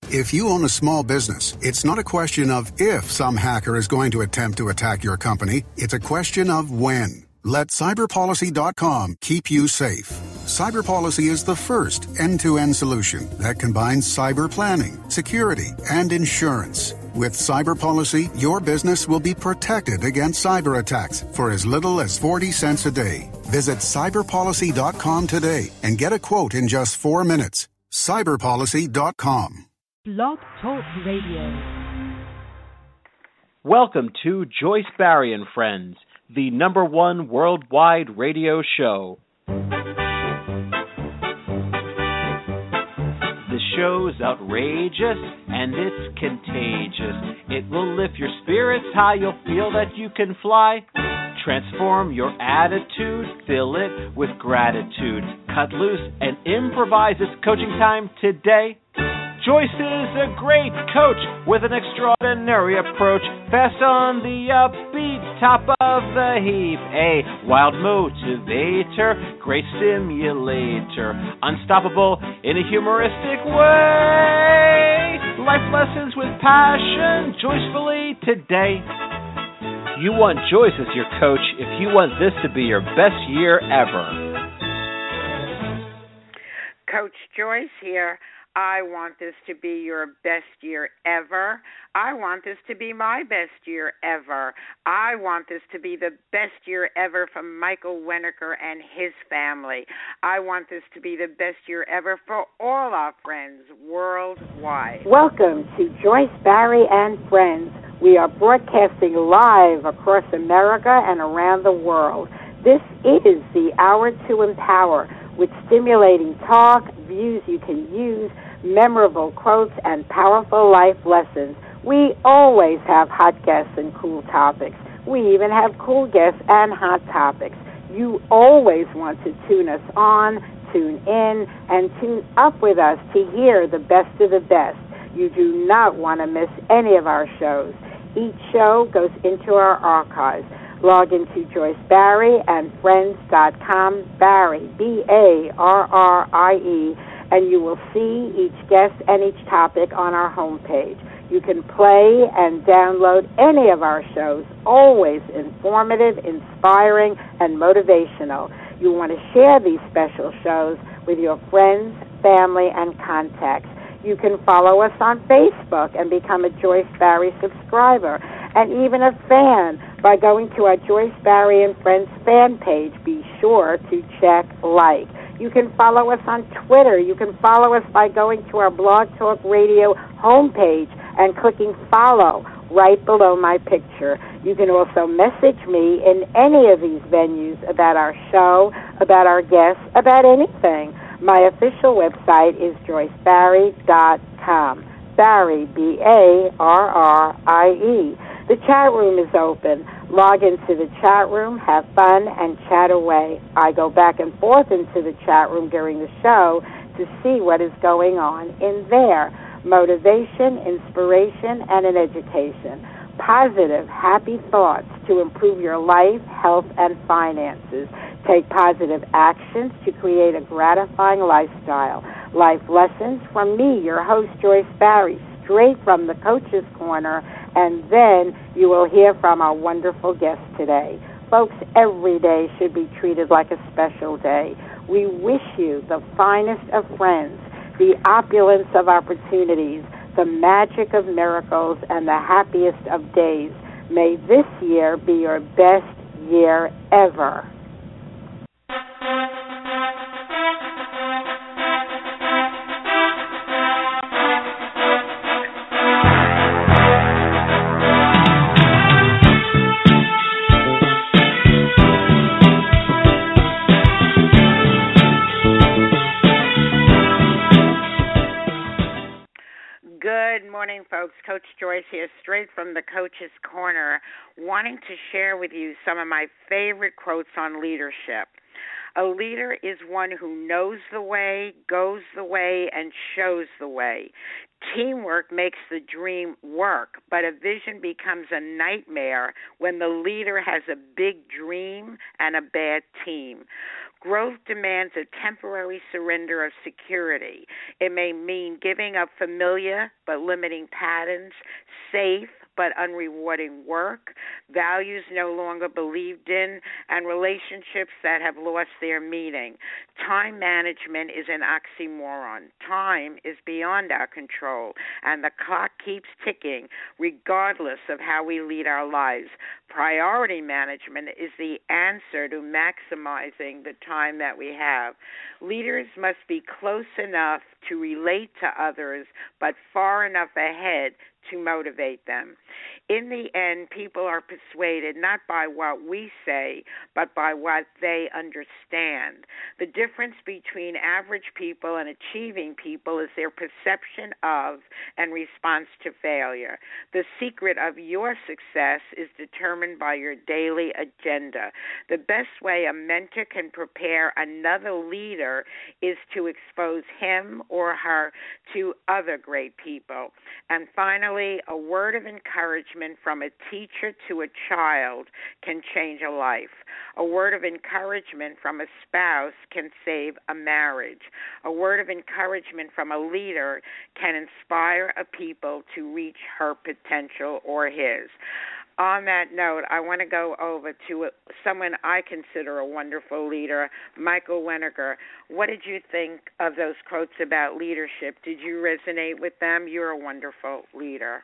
If you own a small business, it's not a question of if some hacker is going to attempt to attack your company. It's a question of when. Let cyberpolicy.com keep you safe. CyberPolicy is the first end-to-end solution that combines cyber planning, security, and insurance. With CyberPolicy, your business will be protected against cyber attacks for as little as 40 cents a day. Visit cyberpolicy.com today and get a quote in just 4 minutes. cyberpolicy.com. Blog Talk Radio. Welcome to Joyce Barry and Friends, the #1 worldwide radio show. The show's outrageous and it's contagious. It will lift your spirits high, you'll feel that you can fly. Transform your attitude, fill it with gratitude. Cut loose and improvise. It's coaching time today. Joyce is a great coach with an extraordinary approach. Fast on the upbeat, top of the heap. A wild motivator, great stimulator. Unstoppable in a humoristic way. Life lessons with passion, joyfully today. You want Joyce as your coach if you want this to be your best year ever. Coach Joyce here. I want this to be your best year ever. I want this to be my best year ever. I want this to be the best year ever for Michael Winokur and his family. I want this to be the best year ever for all our friends worldwide. Welcome to Joyce Barry and Friends. We are broadcasting live across America and around the world. This is the Hour to Empower, with stimulating talk, views you can use, memorable quotes, and powerful life lessons. We always have hot guests and cool topics. We even have cool guests and hot topics. You always want to tune us on, tune in, and tune up with us to hear the best of the best. You do not want to miss any of our shows. Each show goes into our archives. Log into Joyce Barry and Friends.com, Barry, Barrie, and you will see each guest and each topic on our homepage. You can play and download any of our shows, always informative, inspiring, and motivational. You want to share these special shows with your friends, family, and contacts. You can follow us on Facebook and become a Joyce Barry subscriber, and even a fan by going to our Joyce Barry and Friends fan page. Be sure to check like. You can follow us on Twitter. You can follow us by going to our Blog Talk Radio homepage and clicking follow right below my picture. You can also message me in any of these venues about our show, about our guests, about anything. My official website is joycebarry.com. Barry, Barrie. The chat room is open. Log into the chat room, have fun, and chat away. I go back and forth into the chat room during the show to see what is going on in there. Motivation, inspiration, and an education. Positive, happy thoughts to improve your life, health, and finances. Take positive actions to create a gratifying lifestyle. Life lessons from me, your host, Joyce Barry, straight from the Coach's Corner, and then you will hear from our wonderful guest today. Folks, every day should be treated like a special day. We wish you the finest of friends, the opulence of opportunities, the magic of miracles, and the happiest of days. May this year be your best year ever. Good morning, folks. Coach Joyce here, straight from the Coach's Corner, wanting to share with you some of my favorite quotes on leadership. A leader is one who knows the way, goes the way, and shows the way. Teamwork makes the dream work, but a vision becomes a nightmare when the leader has a big dream and a bad team. Growth demands a temporary surrender of security. It may mean giving up familiar but limiting patterns, safe but unrewarding work, values no longer believed in, and relationships that have lost their meaning. Time management is an oxymoron. Time is beyond our control, and the clock keeps ticking regardless of how we lead our lives. Priority management is the answer to maximizing the time that we have. Leaders must be close enough to relate to others, but far enough ahead to motivate them. In the end, people are persuaded not by what we say, but by what they understand. The difference between average people and achieving people is their perception of and response to failure. The secret of your success is determined by your daily agenda. The best way a mentor can prepare another leader is to expose him or her to other great people. And finally, a word of encouragement from a teacher to a child can change a life. A word of encouragement from a spouse can save a marriage. A word of encouragement from a leader can inspire a people to reach her potential or his. On that note, I want to go over to someone I consider a wonderful leader, Michael Weniger. What did you think of those quotes about leadership? Did you resonate with them? You're a wonderful leader.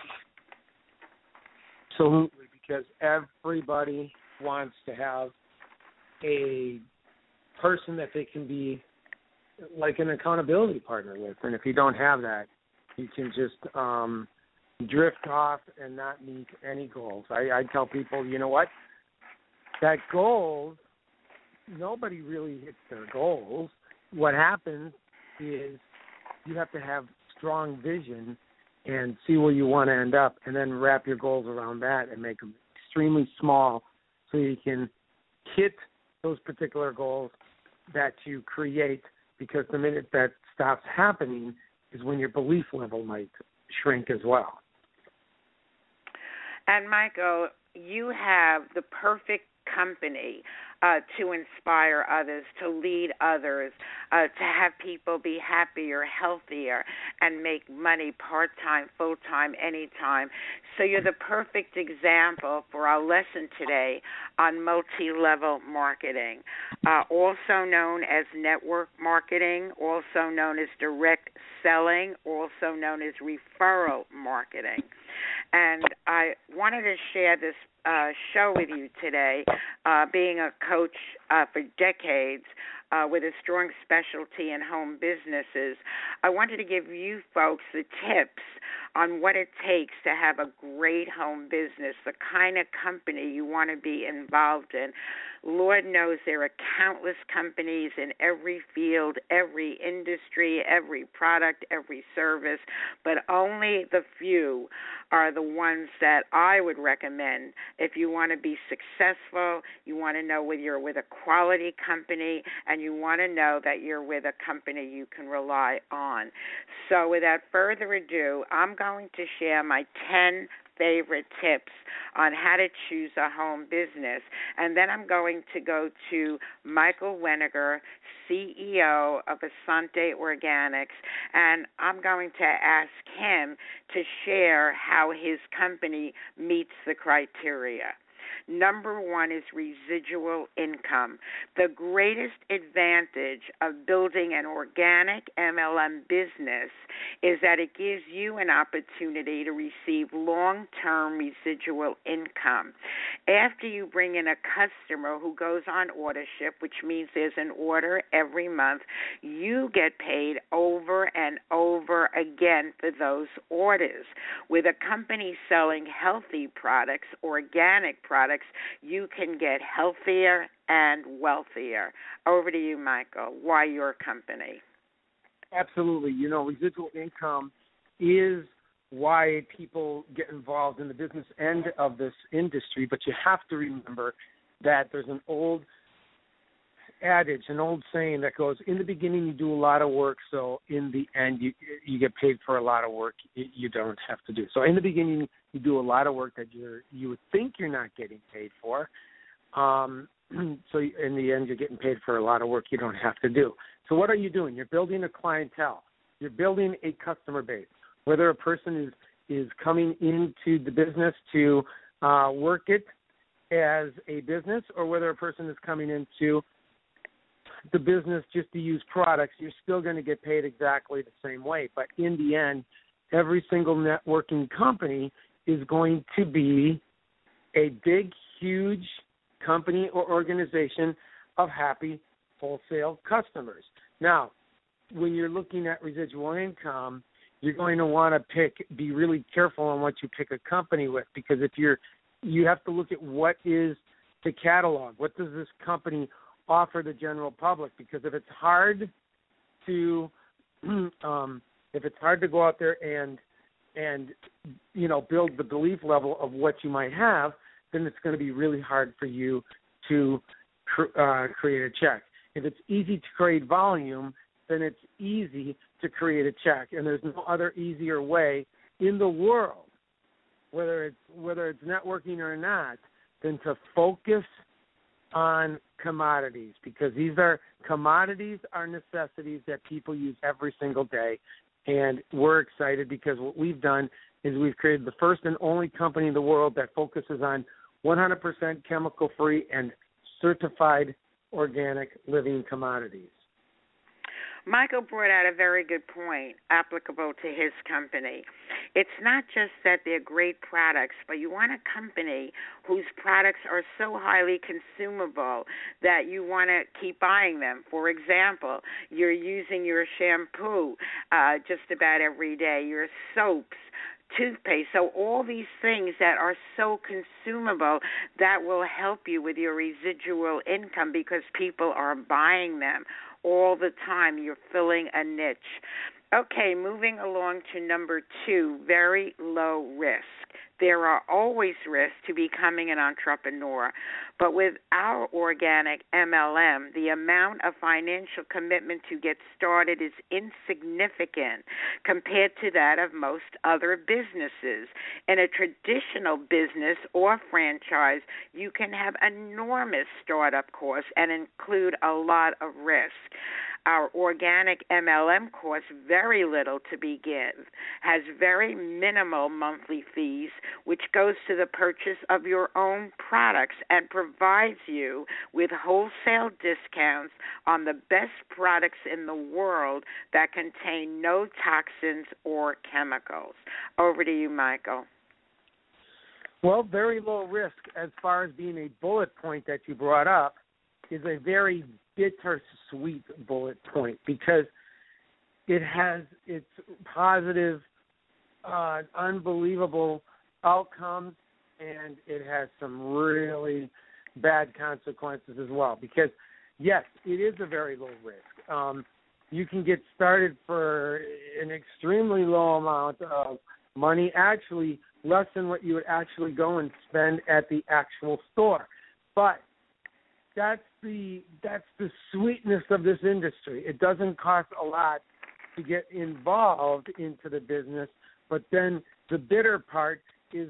Absolutely, because everybody wants to have a person that they can be like an accountability partner with. And if you don't have that, you can just drift off and not meet any goals. I tell people, you know what? That goals, nobody really hits their goals. What happens is you have to have strong vision and see where you want to end up, and then wrap your goals around that and make them extremely small so you can hit those particular goals that you create, because the minute that stops happening is when your belief level might shrink as well. And, Michael, you have the perfect company to inspire others, to lead others, to have people be happier, healthier, and make money part-time, full-time, anytime. So you're the perfect example for our lesson today on multi-level marketing, also known as network marketing, also known as direct selling, also known as referral marketing. And I wanted to share this show with you today, being a coach for decades with a strong specialty in home businesses. I wanted to give you folks the tips on what it takes to have a great home business, the kind of company you want to be involved in. Lord knows there are countless companies in every field, every industry, every product, every service, but only the few are the ones that I would recommend. If you want to be successful, you want to know whether you're with a quality company, and you want to know that you're with a company you can rely on. So without further ado, I'm going to share my 10 favorite tips on how to choose a home business. And then I'm going to go to Michael Weniger, CEO of Asante Organics, and I'm going to ask him to share how his company meets the criteria. Number one is residual income. The greatest advantage of building an organic MLM business is that it gives you an opportunity to receive long-term residual income. After you bring in a customer who goes on ordership, which means there's an order every month, you get paid over and over again for those orders. With a company selling healthy products, organic products, you can get healthier and wealthier. Over to you, Michael. Why your company? Absolutely. You know, residual income is why people get involved in the business end of this industry, but you have to remember that there's an old adage, an old saying that goes, in the beginning you do a lot of work, so in the end you get paid for a lot of work you don't have to do. So in the beginning you do a lot of work that you would think you're not getting paid for. so in the end, you're getting paid for a lot of work you don't have to do. So what are you doing? You're building a clientele. You're building a customer base. Whether a person is coming into the business to work it as a business, or whether a person is coming into the business just to use products, you're still going to get paid exactly the same way. But in the end, every single networking company is going to be a big, huge company or organization of happy wholesale customers. Now, when you're looking at residual income, you're going to want to be really careful on what you pick a company with, because if you have to look at what is the catalog, what does this company offer the general public? Because if it's hard to go out there and build the belief level of what you might have, then it's going to be really hard for you to create a check. If it's easy to create volume, then it's easy to create a check, and there's no other easier way in the world, whether it's networking or not, than to focus on commodities, because these are commodities are necessities that people use every single day. And we're excited because what we've done is we've created the first and only company in the world that focuses on 100% chemical-free and certified organic living commodities. Michael brought out a very good point applicable to his company. It's not just that they're great products, but you want a company whose products are so highly consumable that you want to keep buying them. For example, you're using your shampoo just about every day, your soaps, toothpaste. So all these things that are so consumable that will help you with your residual income because people are buying them all the time. You're filling a niche. Okay, moving along to number 2, very low risk. There are always risks to becoming an entrepreneur, but with our organic MLM, the amount of financial commitment to get started is insignificant compared to that of most other businesses. In a traditional business or franchise, you can have enormous startup costs and include a lot of risk. Our organic MLM costs very little to begin, has very minimal monthly fees, which goes to the purchase of your own products and provides you with wholesale discounts on the best products in the world that contain no toxins or chemicals. Over to you, Michael. Well, very low risk as far as being a bullet point that you brought up is a very bittersweet bullet point because it has its positive, unbelievable outcomes, and it has some really bad consequences as well. Because, yes, it is a very low risk. You can get started for an extremely low amount of money, actually less than what you would actually go and spend at the actual store. But that's the sweetness of this industry. It doesn't cost a lot to get involved into the business, but then the bitter part is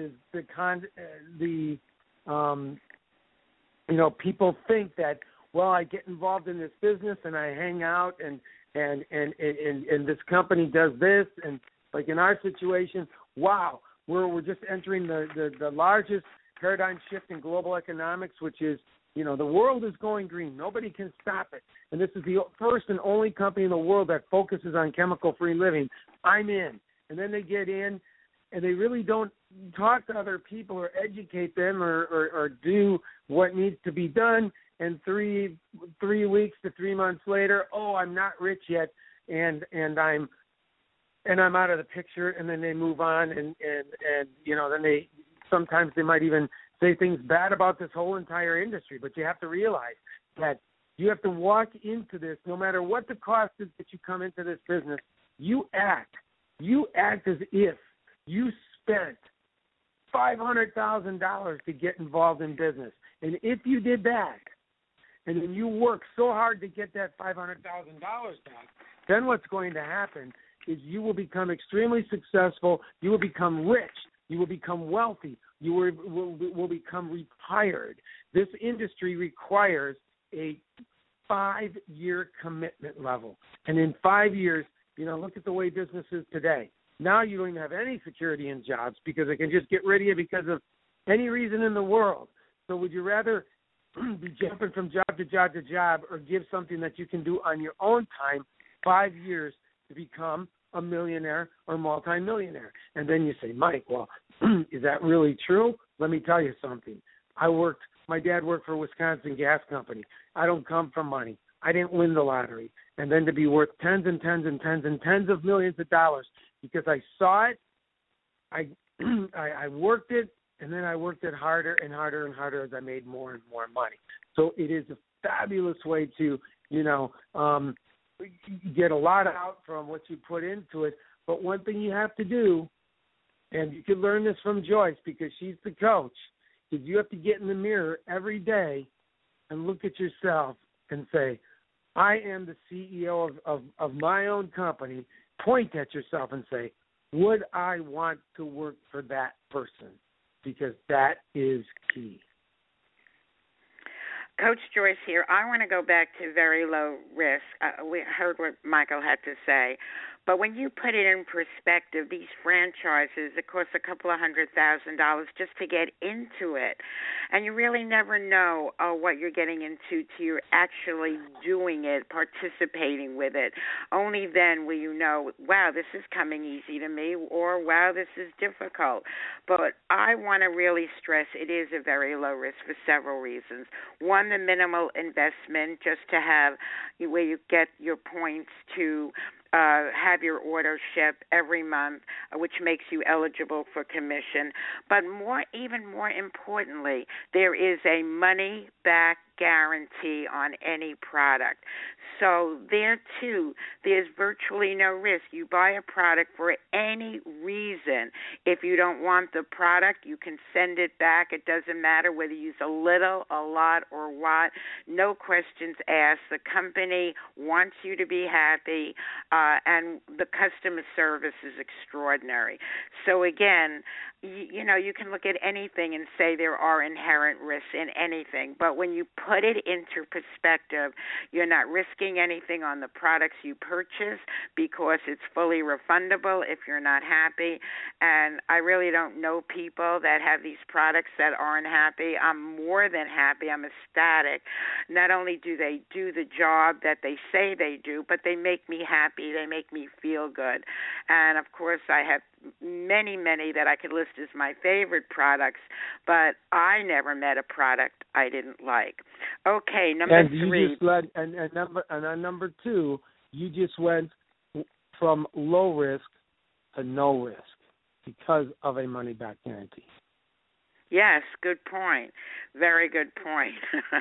people think that, well, I get involved in this business and I hang out and this company does this, and like in our situation, wow, we're just entering the largest paradigm shift in global economics, which is, the world is going green. Nobody can stop it. And this is the first and only company in the world that focuses on chemical-free living. I'm in. And then they get in, and they really don't talk to other people or educate them or do what needs to be done. And 3 weeks to 3 months later, I'm not rich yet, and I'm out of the picture. And then they move on, and then they sometimes they might even say things bad about this whole entire industry. But you have to realize that you have to walk into this, no matter what the cost is that you come into this business, you act as if you spent $500,000 to get involved in business. And if you did that, and then you work so hard to get that $500,000 back, then what's going to happen is you will become extremely successful, you will become rich, You will become wealthy. You will become retired. This industry requires a 5-year commitment level. And in 5 years, look at the way business is today. Now you don't even have any security in jobs because they can just get rid of you because of any reason in the world. So would you rather be jumping from job to job to job, or give something that you can do on your own time 5 years to become a millionaire or multimillionaire? And then you say, Mike, well, is that really true? Let me tell you something. My dad worked for Wisconsin Gas Company. I don't come from money. I didn't win the lottery. And then to be worth tens and tens and tens and tens of millions of dollars because I saw it, I worked it, and then I worked it harder and harder and harder as I made more and more money. So it is a fabulous way to, get a lot out from what you put into it. But one thing you have to do, and you can learn this from Joyce because she's the coach, is you have to get in the mirror every day and look at yourself and say, I am the CEO of my own company. Point at yourself and say, would I want to work for that person? Because that is key. Coach Joyce here. I want to go back to very low risk. We heard what Michael had to say. But when you put it in perspective, these franchises, it costs a couple of $100,000 just to get into it. And you really never know what you're getting into till you're actually doing it, participating with it. Only then will you know, wow, this is coming easy to me, or wow, this is difficult. But I want to really stress it is a very low risk for several reasons. One, the minimal investment, just to have where you get your points to have your order shipped every month, which makes you eligible for commission. But even more importantly, there is a money-back guarantee on any product. So there, too, there's virtually no risk. You buy a product for any reason. If you don't want the product, you can send it back. It doesn't matter whether you use a little, a lot, or what. No questions asked. The company wants you to be happy, and the customer service is extraordinary. So, again, you can look at anything and say there are inherent risks in anything, but when you put it into perspective, you're not risking anything on the products you purchase because it's fully refundable if you're not happy. And I really don't know people that have these products that aren't happy. I'm more than happy. I'm ecstatic. Not only do they do the job that they say they do, but they make me happy. They make me feel good. And, of course, I have many that I could list as my favorite products, but I never met a product I didn't like. Okay, number three. Number two, you just went from low risk to no risk because of a money-back guarantee. Yes, good point. Very good point.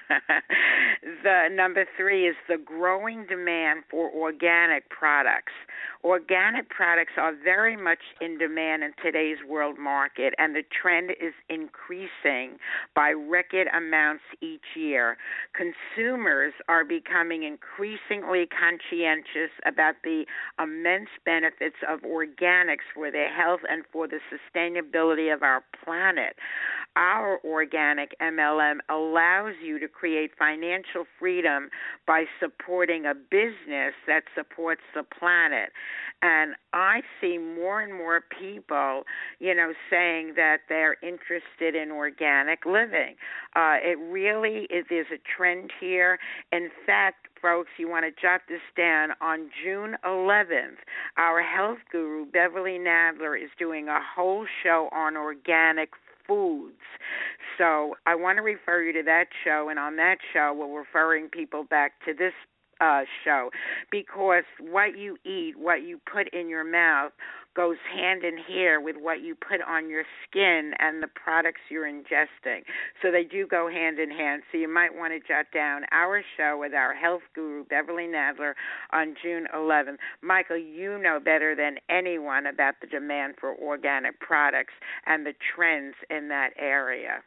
The number three is the growing demand for organic products. Organic products are very much in demand in today's world market, and the trend is increasing by record amounts each year. Consumers are becoming increasingly conscientious about the immense benefits of organics for their health and for the sustainability of our planet. Our organic MLM allows you to create financial freedom by supporting a business that supports the planet. And I see more and more people, saying that they're interested in organic living. It really is, there's a trend here. In fact, folks, you want to jot this down. On June 11th, our health guru, Beverly Nadler, is doing a whole show on organic foods. So I want to refer you to that show, and on that show, we're referring people back to this show, because what you eat, what you put in your mouth, goes hand in hand with what you put on your skin and the products you're ingesting. So they do go hand in hand. So you might want to jot down our show with our health guru, Beverly Nadler, on June 11th. Michael, you know better than anyone about the demand for organic products and the trends in that area.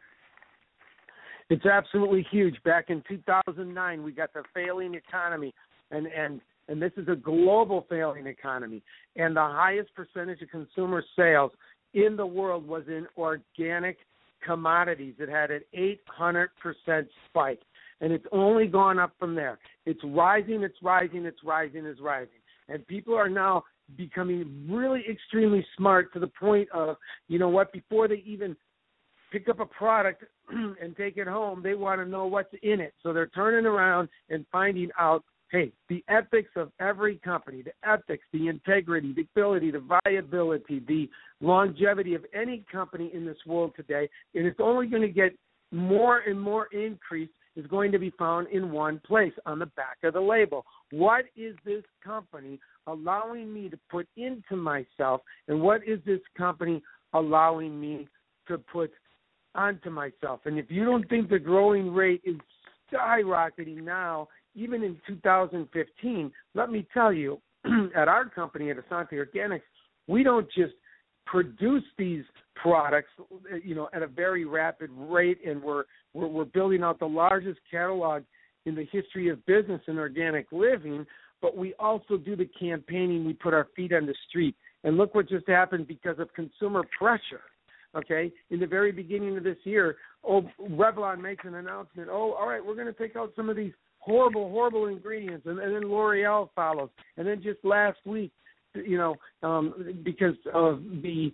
It's absolutely huge. Back in 2009, we got the failing economy, and this is a global failing economy. And the highest percentage of consumer sales in the world was in organic commodities. It had an 800% spike, and it's only gone up from there. It's rising, it's rising, it's rising, it's rising. And people are now becoming really extremely smart to the point of, you know what, before they even pick up a product and take it home, they want to know what's in it. So they're turning around and finding out, hey, the ethics of every company, the ethics, the integrity, the ability, the viability, the longevity of any company in this world today, and it's only going to get more and more increased, is going to be found in one place, on the back of the label. What is this company allowing me to put into myself, and what is this company allowing me to put onto myself? And if you don't think the growing rate is skyrocketing now, even in 2015, let me tell you, at our company, at Asante Organics, we don't just produce these products, you know, at a very rapid rate, and we're building out the largest catalog in the history of business in organic living, but we also do the campaigning. We put our feet on the street. And look what just happened because of consumer pressure. Okay, in the very beginning of this year, Revlon makes an announcement, all right, we're going to take out some of these horrible ingredients, and then L'Oreal follows. And then just last week, you know, because of the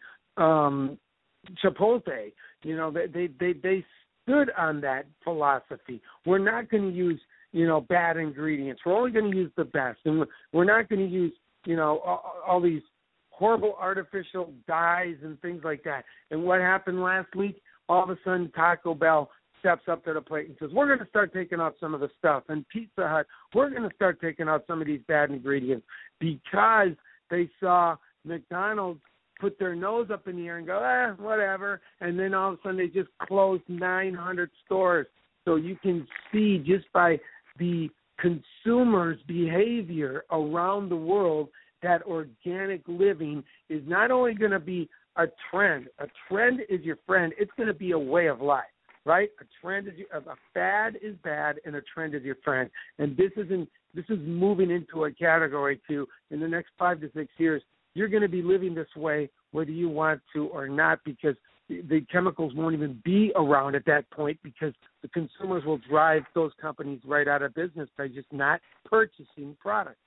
Chipotle, you know, they stood on that philosophy. We're not going to use, you know, bad ingredients. We're only going to use the best, and we're not going to use, you know, all these horrible artificial dyes and things like that. And what happened last week? All of a sudden, Taco Bell steps up to the plate and says, we're going to start taking out some of the stuff. And Pizza Hut, we're going to start taking out some of these bad ingredients, because they saw McDonald's put their nose up in the air and go, whatever. And then all of a sudden, they just closed 900 stores. So you can see just by the consumers' behavior around the world that organic living is not only going to be a trend. A trend is your friend. It's going to be a way of life, right? A fad is bad, and a trend is your friend. And this is moving into a category too. In the next 5 to 6 years, you're going to be living this way whether you want to or not, because the chemicals won't even be around at that point, because the consumers will drive those companies right out of business by just not purchasing products.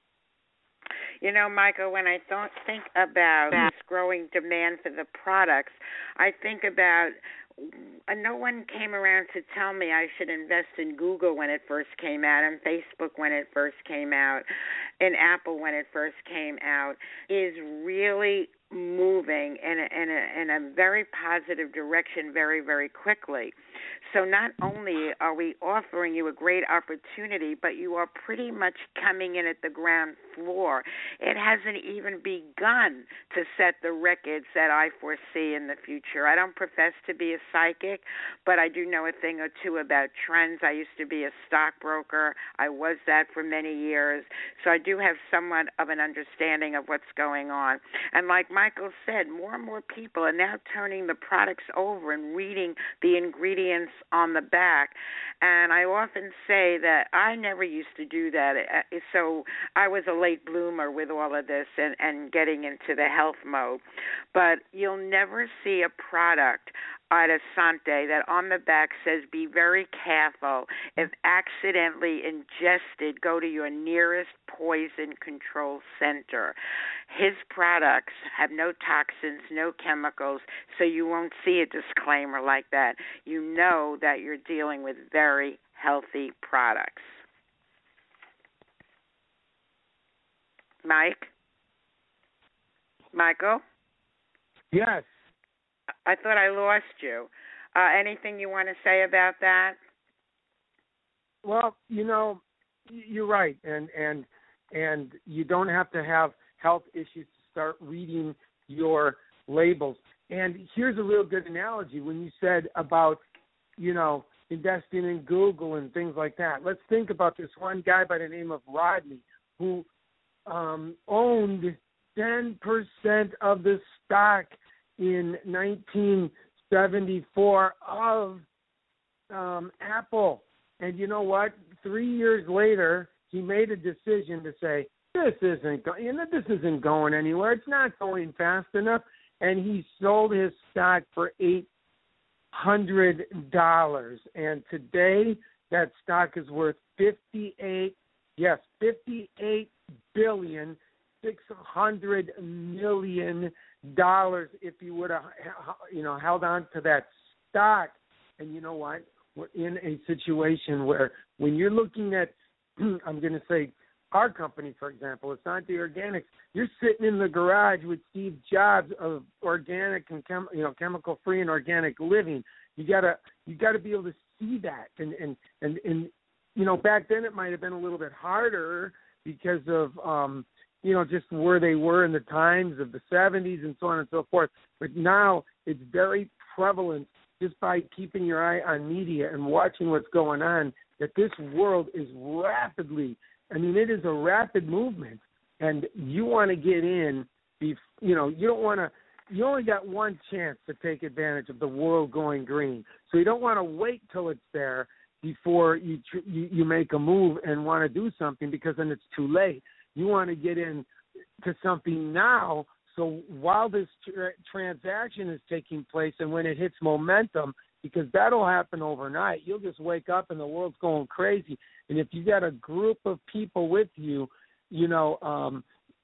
You know, Michael, when I think about this growing demand for the products, I think about no one came around to tell me I should invest in Google when it first came out, and Facebook when it first came out, and Apple when it first came out, is really moving in a very positive direction very, very quickly. So not only are we offering you a great opportunity, but you are pretty much coming in at the ground floor. It hasn't even begun to set the records that I foresee in the future. I don't profess to be a psychic, but I do know a thing or two about trends. I used to be a stockbroker. I was that for many years. So I do have somewhat of an understanding of what's going on. And like Michael said, more and more people are now turning the products over and reading the ingredients on the back. And I often say that I never used to do that. So I was a late bloomer with all of this and getting into the health mode. But you'll never see a product at Asante that on the back says, be very careful. If accidentally ingested, go to your nearest poison control center. His products have no toxins, no chemicals, so you won't see a disclaimer like that. You know that you're dealing with very healthy products. Michael? Yes. I thought I lost you. Anything you want to say about that? Well, you know, you're right, and you don't have to have health issues to start reading your labels. And here's a real good analogy when you said about, you know, investing in Google and things like that. Let's think about this one guy by the name of Rodney who owned 10% of the stock in 1974 of Apple. And you know what? 3 years later, he made a decision to say, this isn't going anywhere. It's not going fast enough. and he sold his stock for $800. And today that stock is worth $58 billion, $600 million if you would have, held on to that stock. And you know what? We're in a situation where when you're looking at, I'm going to say our company, for example, Asante Organics, you're sitting in the garage with Steve Jobs of organic and chemical-free and organic living. You gotta be able to see that. And back then it might have been a little bit harder because of just where they were in the times of the 70s and so on and so forth. But now it's very prevalent just by keeping your eye on media and watching what's going on, that this world is rapidly, it is a rapid movement, and you want to get in, you only got one chance to take advantage of the world going green. So you don't want to wait till it's there before you make a move and want to do something, because then it's too late. You want to get in to something now, so while this transaction is taking place and when it hits momentum, because that'll happen overnight, you'll just wake up and the world's going crazy. And if you got a group of people with you, before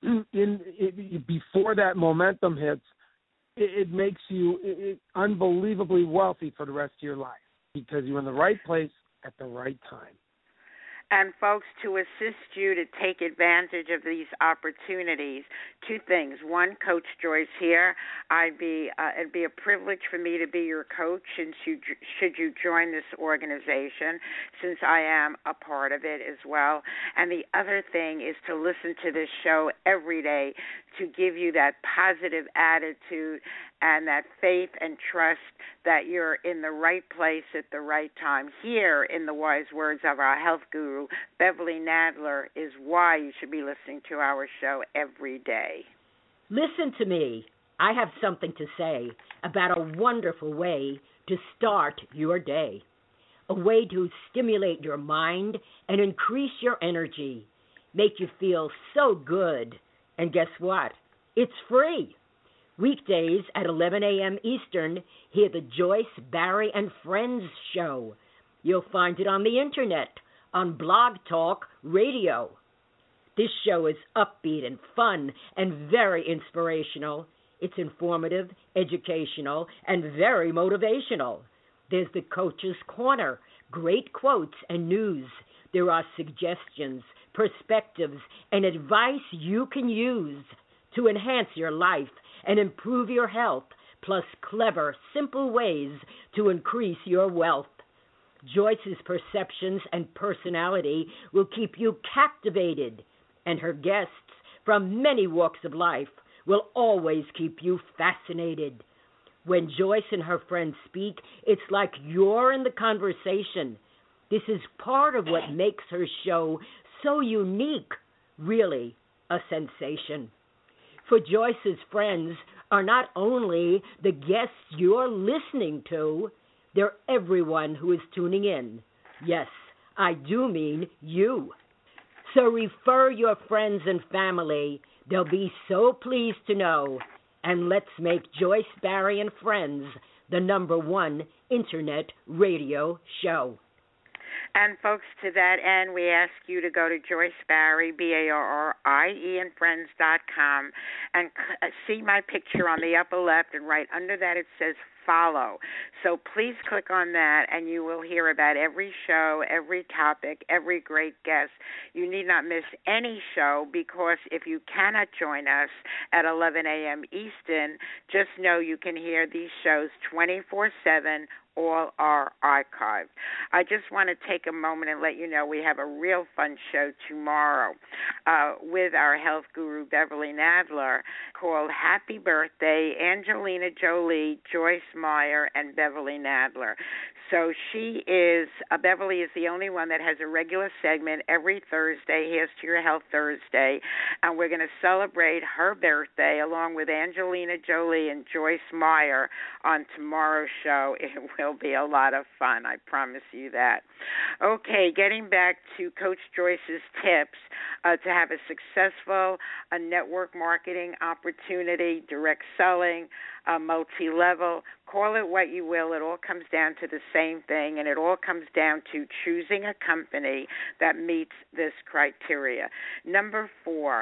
that momentum hits, it makes you unbelievably wealthy for the rest of your life, because you're in the right place at the right time. And, folks, to assist you to take advantage of these opportunities, two things. One, Coach Joyce here. It'd be a privilege for me to be your coach should you join this organization, since I am a part of it as well. And the other thing is to listen to this show every day to give you that positive attitude and that faith and trust that you're in the right place at the right time. Here, in the wise words of our health guru, Beverly Nadler, is why you should be listening to our show every day. Listen to me. I have something to say about a wonderful way to start your day, a way to stimulate your mind and increase your energy, make you feel so good. And guess what? It's free. Weekdays at 11 a.m. Eastern, hear the Joyce, Barry, and Friends show. You'll find it on the Internet, on Blog Talk Radio. This show is upbeat and fun and very inspirational. It's informative, educational, and very motivational. There's the Coach's Corner, great quotes and news. There are suggestions, perspectives, and advice you can use to enhance your life and improve your health, plus clever, simple ways to increase your wealth. Joyce's perceptions and personality will keep you captivated, and her guests from many walks of life will always keep you fascinated. When Joyce and her friends speak, it's like you're in the conversation. This is part of what makes her show so unique, really a sensation. For Joyce's friends are not only the guests you're listening to, they're everyone who is tuning in. Yes, I do mean you. So refer your friends and family. They'll be so pleased to know. And let's make Joyce, Barry, and Friends the #1 Internet radio show. And, folks, to that end, we ask you to go to Joyce Barry, BARRIE, and Friends.com, and see my picture on the upper left, and right under that it says follow. So please click on that, and you will hear about every show, every topic, every great guest. You need not miss any show, because if you cannot join us at 11 a.m. Eastern, just know you can hear these shows 24/7. All are archived. I just want to take a moment and let you know we have a real fun show tomorrow with our health guru, Beverly Nadler, called Happy Birthday, Angelina Jolie, Joyce Meyer, and Beverly Nadler. So Beverly is the only one that has a regular segment every Thursday, Here's to Your Health Thursday, and we're going to celebrate her birthday along with Angelina Jolie and Joyce Meyer on tomorrow's show. It will it'll be a lot of fun. I promise you that. Okay, getting back to Coach Joyce's tips to have a successful network marketing opportunity, direct selling, multi-level, call it what you will. It all comes down to the same thing, and it all comes down to choosing a company that meets this criteria. Number 4,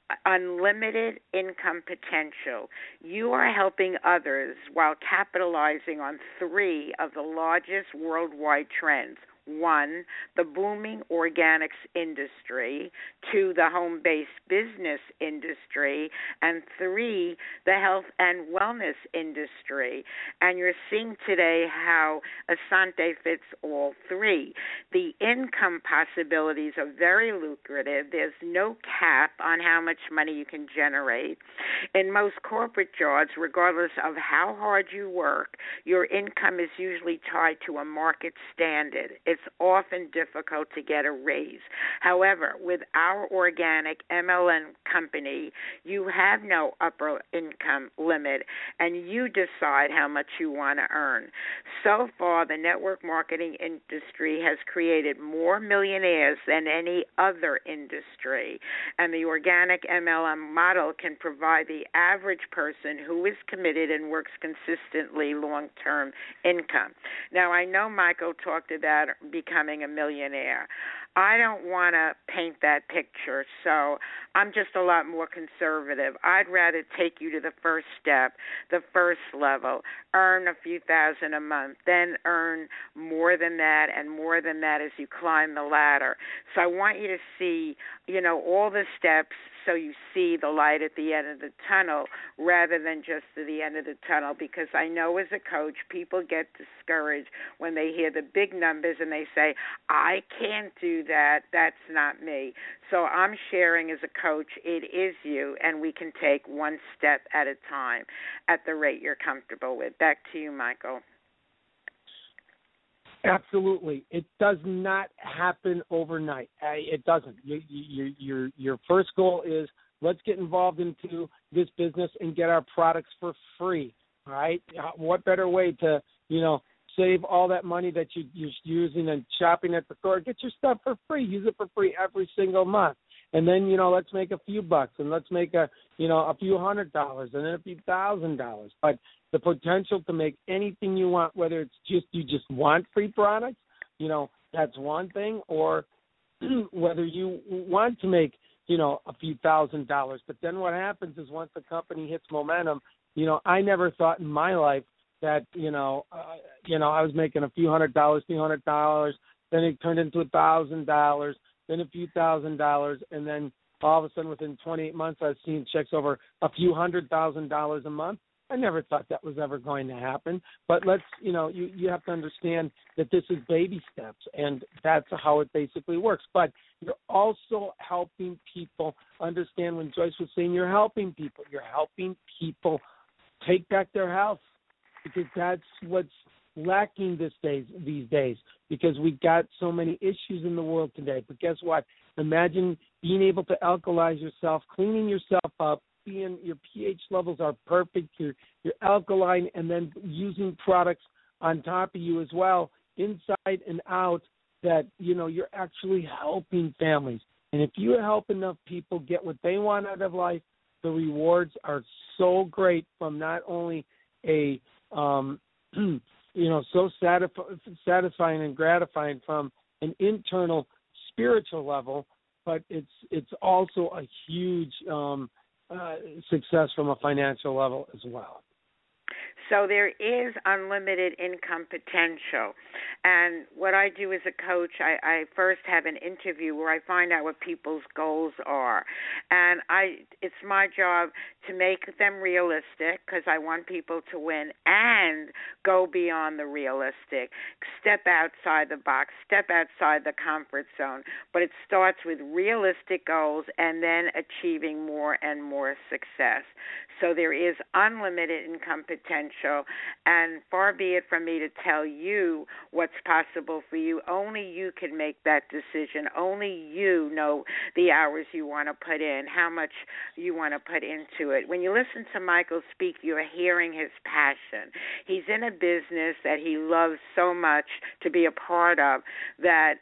unlimited income potential. You are helping others while capitalizing on 3 of the largest worldwide trends. 1, the booming organics industry, 2, the home-based business industry, and 3, the health and wellness industry. And you're seeing today how Asante fits all 3. The income possibilities are very lucrative. There's no cap on how much money you can generate. In most corporate jobs, regardless of how hard you work, your income is usually tied to a market standard. It's often difficult to get a raise. However, with our organic MLM company, you have no upper income limit, and you decide how much you want to earn. So far, the network marketing industry has created more millionaires than any other industry, and the organic MLM model can provide the average person who is committed and works consistently long-term income. Now, I know Michael talked about becoming a millionaire. I don't want to paint that picture, so I'm just a lot more conservative. I'd rather take you to the first step, the first level, earn a few thousand a month, then earn more than that and more than that as you climb the ladder. So I want you to see, all the steps so you see the light at the end of the tunnel rather than just to the end of the tunnel, because I know as a coach, people get discouraged when they hear the big numbers and they say, I can't do that. That's not me. So I'm sharing as a coach, it is you, and we can take one step at a time at the rate you're comfortable with. Back to you, Michael. Absolutely. It does not happen overnight. It doesn't. Your first goal is, let's get involved into this business and get our products for free, all right? What better way to, save all that money that you're using and shopping at the store? Get your stuff for free. Use it for free every single month. And then, let's make a few bucks, and let's make a few $100s and then a few $1,000. But the potential to make anything you want, whether it's you just want free products, that's one thing, or whether you want to make, a few $1,000s. But then what happens is once the company hits momentum, I never thought in my life that, I was making a few $100, $300, then it turned into $1,000, then a few $1,000, and then all of a sudden within 28 months I've seen checks over a few $100,000 a month. I never thought that was ever going to happen. But let's, you have to understand that this is baby steps, and that's how it basically works. But you're also helping people understand, when Joyce was saying you're helping people take back their health, because that's what's lacking these days, because we got so many issues in the world today. But guess what? Imagine being able to alkalize yourself, cleaning yourself up, your pH levels are perfect, you're alkaline, and then using products on top of you as well, inside and out, that you're actually helping families. And if you help enough people get what they want out of life, the rewards are so great, from not only a so satisfying and gratifying from an internal spiritual level, but it's also a huge success from a financial level as well. So there is unlimited income potential. And what I do as a coach, I first have an interview where I find out what people's goals are. And it's my job to make them realistic, because I want people to win, and go beyond the realistic. Step outside the box, step outside the comfort zone. But it starts with realistic goals and then achieving more and more success. So there is unlimited income potential. potential, and far be it from me to tell you what's possible for you. Only you can make that decision. Only you know the hours you want to put in, how much you want to put into it. When you listen to Michael speak, you're hearing his passion. He's in a business that he loves so much to be a part of that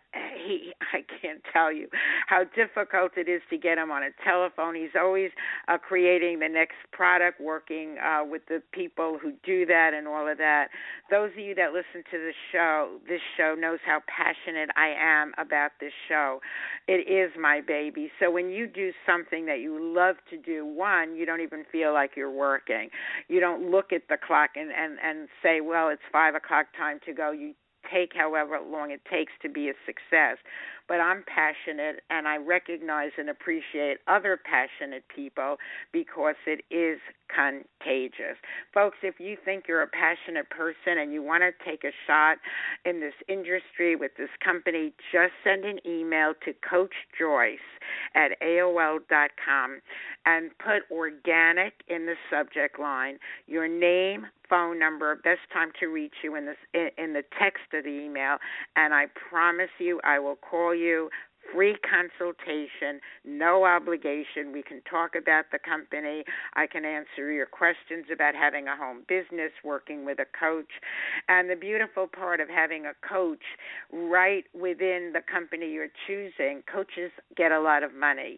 I can't tell you how difficult it is to get him on a telephone. He's always creating the next product, working with the people who do that and all of that. Those of you that listen to this show knows how passionate I am about this show. It is my baby. So when you do something that you love to do, one, you don't even feel like you're working. You don't look at the clock and say, well, it's 5 o'clock, time to go. You take however long it takes to be a success. But I'm passionate, and I recognize and appreciate other passionate people because it is contagious. Folks, if you think you're a passionate person and you want to take a shot in this industry with this company, just send an email to Coach Joyce at AOL.com and put organic in the subject line, your name, phone number, best time to reach you in the text of the email, and I promise you I will call you. Free consultation, no obligation. We can talk about the company. I can answer your questions about having a home business, working with a coach. And the beautiful part of having a coach right within the company you're choosing, coaches get a lot of money.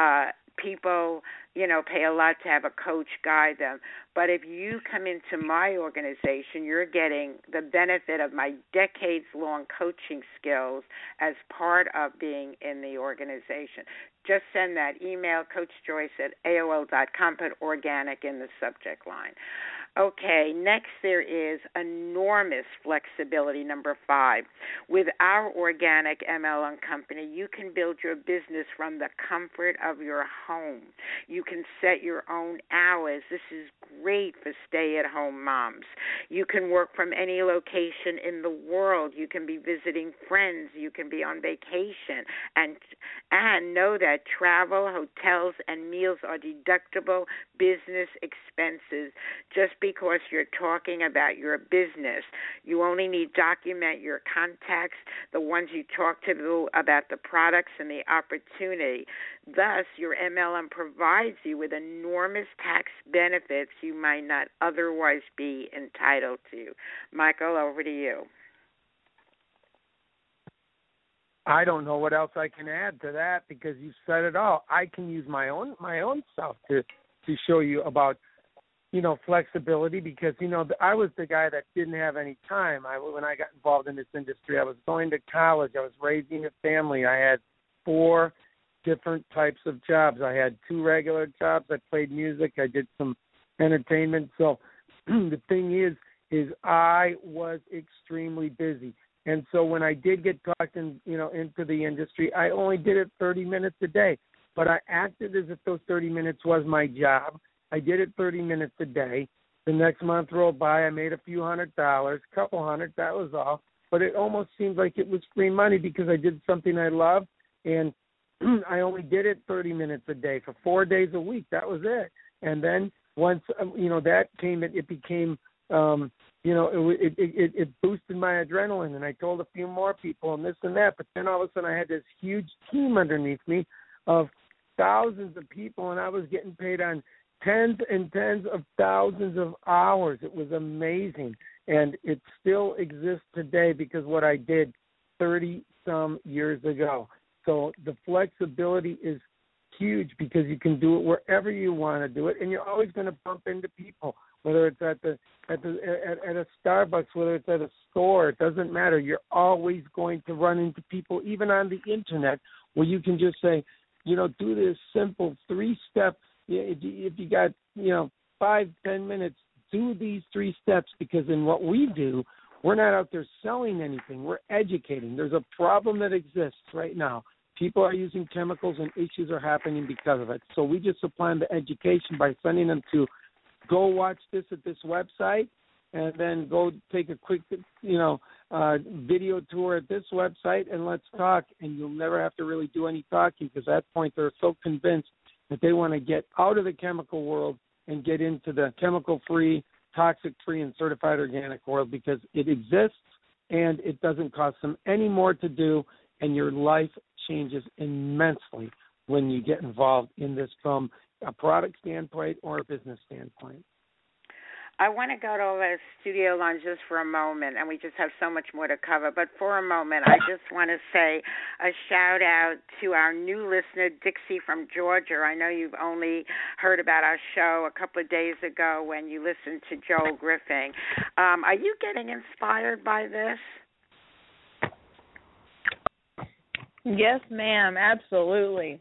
People, pay a lot to have a coach guide them. But if you come into my organization, you're getting the benefit of my decades-long coaching skills as part of being in the organization. Just send that email, Coach Joyce at AOL.com, put organic in the subject line. Okay, next there is enormous flexibility, number 5. With our organic MLM company, you can build your business from the comfort of your home. You can set your own hours. This is great for stay-at-home moms. You can work from any location in the world. You can be visiting friends. You can be on vacation. And know that travel, hotels, and meals are deductible business expenses just because you're talking about your business. You only need to document your contacts, the ones you talk to about the products and the opportunity. Thus, your MLM provides you with enormous tax benefits you might not otherwise be entitled to. Michael, over to you. I don't know what else I can add to that because you said it all. I can use my own self to show you about, flexibility because, I was the guy that didn't have any time. When I got involved in this industry, I was going to college. I was raising a family. I had 4 different types of jobs. I had 2 regular jobs. I played music. I did some entertainment. So the thing is I was extremely busy. And so when I did get talked into the industry, I only did it 30 minutes a day. But I acted as if those 30 minutes was my job. I did it 30 minutes a day. The next month rolled by, I made a few $100, couple hundred, that was all. But it almost seemed like it was free money because I did something I loved, and I only did it 30 minutes a day for 4 days a week. That was it. And then once, that came, it became, it boosted my adrenaline, and I told a few more people and this and that. But then all of a sudden I had this huge team underneath me of thousands of people, and I was getting paid on tens and tens of thousands of hours. It was amazing, and it still exists today because what I did 30-some years ago. So the flexibility is huge because you can do it wherever you want to do it, and you're always going to bump into people, whether it's at a Starbucks, whether it's at a store. It doesn't matter. You're always going to run into people, even on the internet, where you can just say, do this simple 3-step. If you got 5-10 minutes, do these 3 steps, because in what we do, we're not out there selling anything. We're educating. There's a problem that exists right now. People are using chemicals and issues are happening because of it. So we just supply them the education by sending them to go watch this at this website, and then go take a quick, video tour at this website, and let's talk. And you'll never have to really do any talking because at that point they're so convinced that they want to get out of the chemical world and get into the chemical-free, toxic-free and certified organic world because it exists and it doesn't cost them any more to do, and your life changes immensely when you get involved in this from a product standpoint or a business standpoint. I want to go to the studio line just for a moment, and we just have so much more to cover. But for a moment, I just want to say a shout-out to our new listener, Dixie from Georgia. I know you've only heard about our show a couple of days ago when you listened to Joel Griffin. Are you getting inspired by this? Yes, ma'am, absolutely.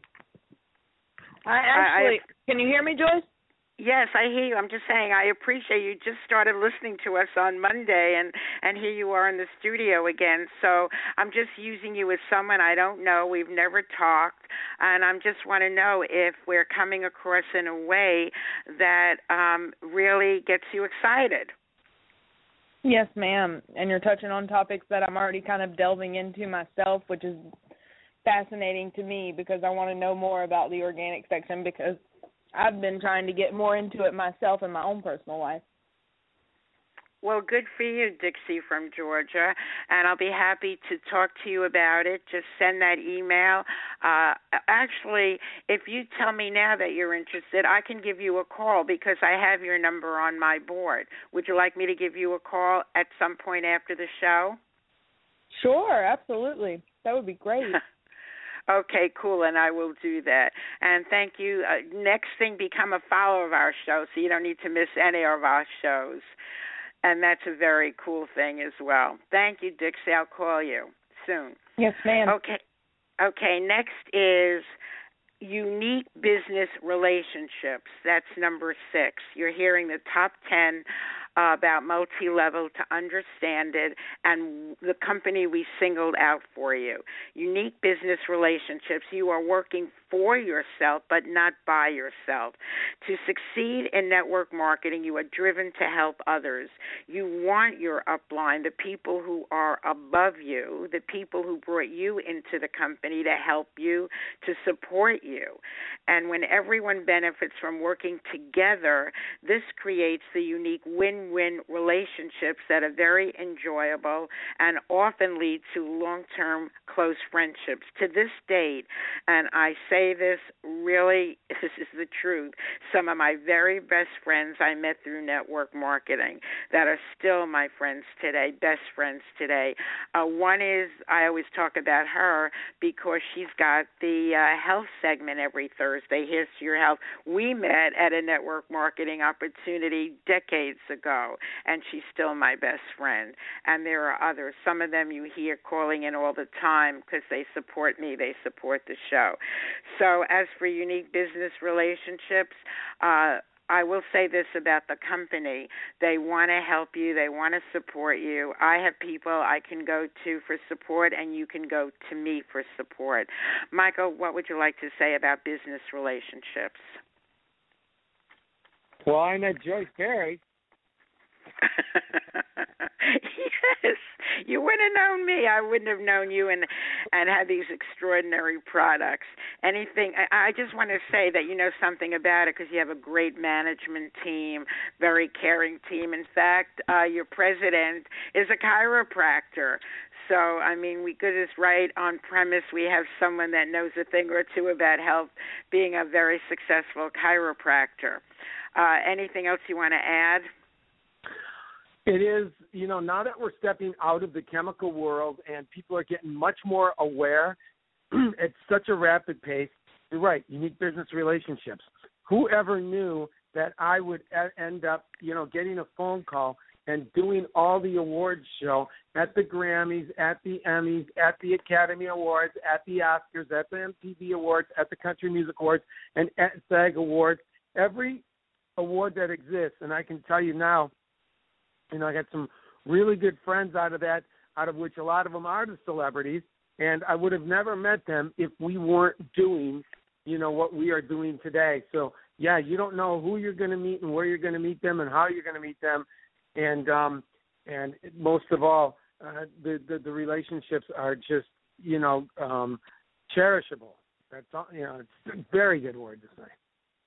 Can you hear me, Joyce? Yes, I hear you. I'm just saying I appreciate you just started listening to us on Monday, and here you are in the studio again. So I'm just using you as someone I don't know. We've never talked, and I just want to know if we're coming across in a way that really gets you excited. Yes, ma'am, and you're touching on topics that I'm already kind of delving into myself, which is fascinating to me because I want to know more about the organic section because I've been trying to get more into it myself in my own personal life. Well, good for you, Dixie from Georgia, and I'll be happy to talk to you about it. Just send that email. Actually, if you tell me now that you're interested, I can give you a call because I have your number on my board. Would you like me to give you a call at some point after the show? Sure, absolutely. That would be great. Okay, cool, and I will do that. And thank you. Next thing, become a follower of our show so you don't need to miss any of our shows. And that's a very cool thing as well. Thank you, Dixie. I'll call you soon. Yes, ma'am. Okay, next is unique business relationships. That's number 6. You're hearing the top 10 about multi-level to understand it and the company we singled out for you. Unique business relationships. You are working for yourself but not by yourself. To succeed in network marketing, you are driven to help others. You want your upline, the people who are above you, the people who brought you into the company to help you, to support you. And when everyone benefits from working together, this creates the unique win-win relationships that are very enjoyable and often lead to long-term close friendships. To this date, and I say this really, this is the truth, some of my very best friends I met through network marketing that are still my friends today, best friends today. One is, I always talk about her because she's got the health segment every Thursday, Here's to Your Health. We met at a network marketing opportunity decades ago, and she's still my best friend. And there are others. Some of them you hear calling in all the time because they support me, they support the show. So as for unique business relationships, I will say this about the company. They want to help you. They want to support you. I have people I can go to for support, and you can go to me for support. Michael, what would you like to say about business relationships? Well, I met Joyce Barry. Yes, you wouldn't have known me. I wouldn't have known you and had these extraordinary products. Anything. I just want to say that you know something about it because you have a great management team, very caring team. In fact, your president is a chiropractor. So, I mean, we could just right on premise we have someone that knows a thing or two about health, being a very successful chiropractor. Anything else you want to add? It is, you know, now that we're stepping out of the chemical world and people are getting much more aware at such a rapid pace, you're right, unique business relationships. Whoever knew that I would end up, you know, getting a phone call and doing all the awards show at the Grammys, at the Emmys, at the Academy Awards, at the Oscars, at the MTV Awards, at the Country Music Awards, and at SAG Awards, every award that exists. And I can tell you now, you know, I got some really good friends out of that, out of which a lot of them are the celebrities, and I would have never met them if we weren't doing, you know, what we are doing today. So, yeah, you don't know who you're going to meet and where you're going to meet them and how you're going to meet them, and most of all, the relationships are just, you know, cherishable. That's all, you know, it's a very good word to say.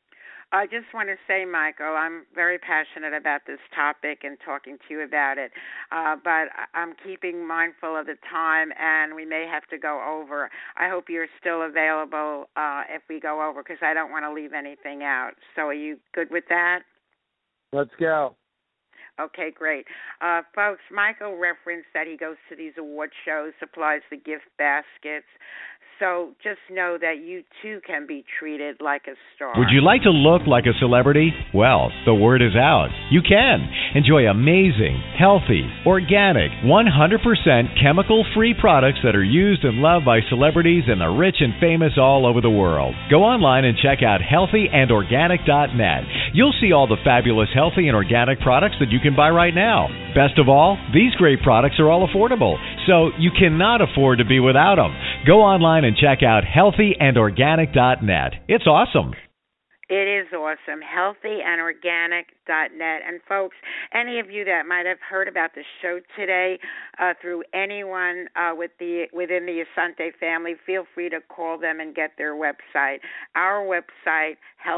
I just want to say, Michael, I'm very passionate about this topic and talking to you about it, but I'm keeping mindful of the time, and we may have to go over. I hope you're still available if we go over, because I don't want to leave anything out. So are you good with that? Let's go. Okay, great. Folks, Michael referenced that he goes to these award shows, supplies the gift baskets. So just know that you, too, can be treated like a star. Would you like to look like a celebrity? Well, the word is out. You can. Enjoy amazing, healthy, organic, 100% chemical-free products that are used and loved by celebrities and the rich and famous all over the world. Go online and check out healthyandorganic.net. You'll see all the fabulous healthy and organic products that you can buy right now. Best of all, these great products are all affordable, so you cannot afford to be without them. Go online and check out healthyandorganic.net. It's awesome. It is awesome. Healthyandorganic.net. And folks, any of you that might have heard about the show today through anyone within the Asante family, feel free to call them and get their website. Our website,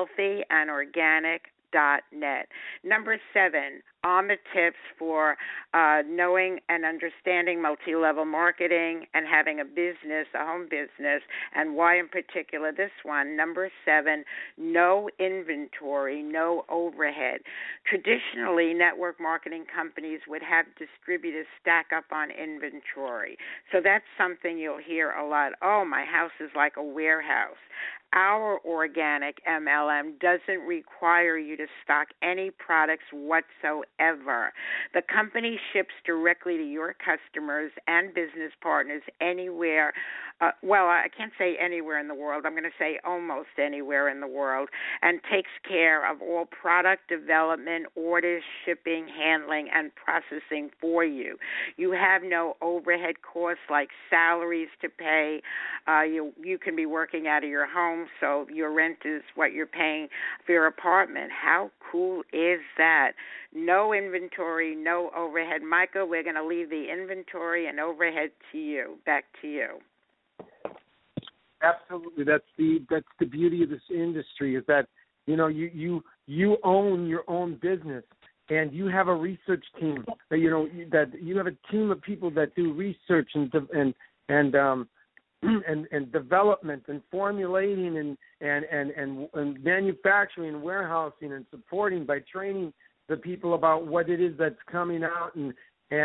healthyandorganic.net. Number 7, on the tips for knowing and understanding multi-level marketing and having a business, a home business, and why in particular this one. Number 7, no inventory, no overhead. Traditionally, network marketing companies would have distributors stack up on inventory. So that's something you'll hear a lot. Oh, my house is like a warehouse. Our organic MLM doesn't require you to stock any products whatsoever. The company ships directly to your customers and business partners anywhere. Well, I can't say anywhere in the world. I'm going to say almost anywhere in the world, and takes care of all product development, orders, shipping, handling, and processing for you. You have no overhead costs like salaries to pay. You can be working out of your home, so your rent is what you're paying for your apartment. How cool is that? No inventory, no overhead. Michael, we're going to leave the inventory and overhead to you. Back to you. Absolutely, that's the beauty of this industry, is that you own your own business, and you have a research team that that you have a team of people that do research and development and formulating and manufacturing and warehousing and supporting by training the people about what it is that's coming out and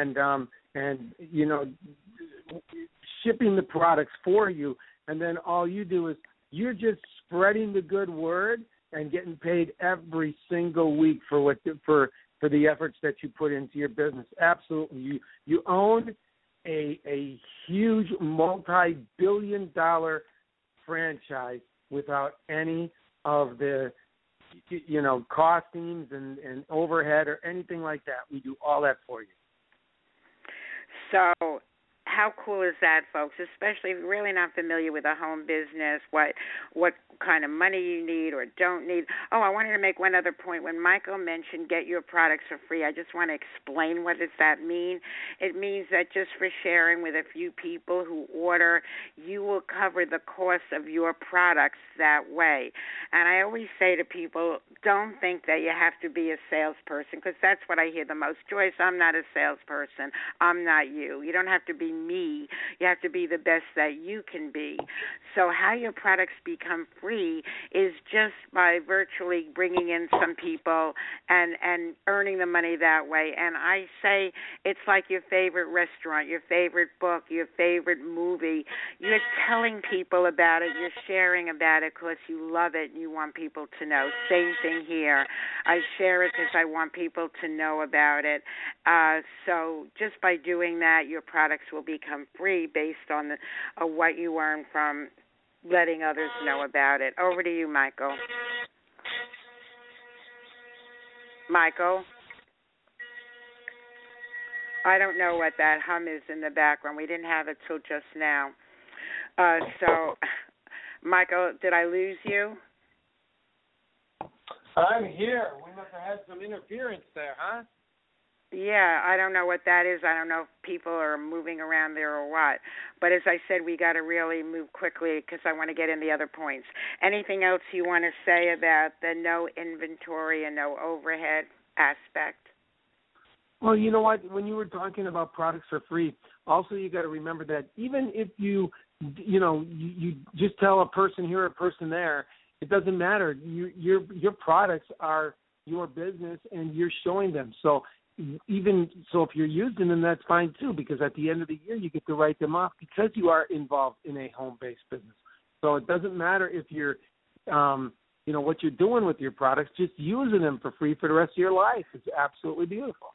shipping the products for you. And then all you do is you're just spreading the good word and getting paid every single week for the efforts that you put into your business. Absolutely. You own a huge multi-billion-dollar franchise without any of the costings and overhead or anything like that. We do all that for you. So how cool is that, folks? Especially if you're really not familiar with a home business, what kind of money you need or don't need. Oh, I wanted to make one other point. When Michael mentioned get your products for free, I just want to explain what does that mean. It means that just for sharing with a few people who order, you will cover the cost of your products that way. And I always say to people, don't think that you have to be a salesperson, because that's what I hear the most. Joyce, I'm not a salesperson. I'm not you. You don't have to be me. You have to be the best that you can be. So how your products become free is just by virtually bringing in some people and earning the money that way. And I say it's like your favorite restaurant, your favorite book, your favorite movie. You're telling people about it. You're sharing about it because you love it and you want people to know. Same thing here. I share it because I want people to know about it. So just by doing that, your products will become free based on what you earn from letting others know about it. Over to you, Michael. Michael? I don't know what that hum is in the background. We didn't have it till just now. So, Michael, did I lose you? I'm here. We must have had some interference there, huh? Yeah, Yeah, I don't know what that is. I don't know if people are moving around there or what. But as I said, we got to really move quickly because I want to get in the other points. Anything else you want to say about the no inventory and no overhead aspect? Well, you know what? When you were talking about products for free, also you got to remember that even if you just tell a person here, a person there, it doesn't matter. Your products are your business, and you're showing them. So even so, if you're using them, that's fine too, because at the end of the year, you get to write them off because you are involved in a home-based business. So it doesn't matter if you're, what you're doing with your products. Just using them for free for the rest of your life is absolutely beautiful.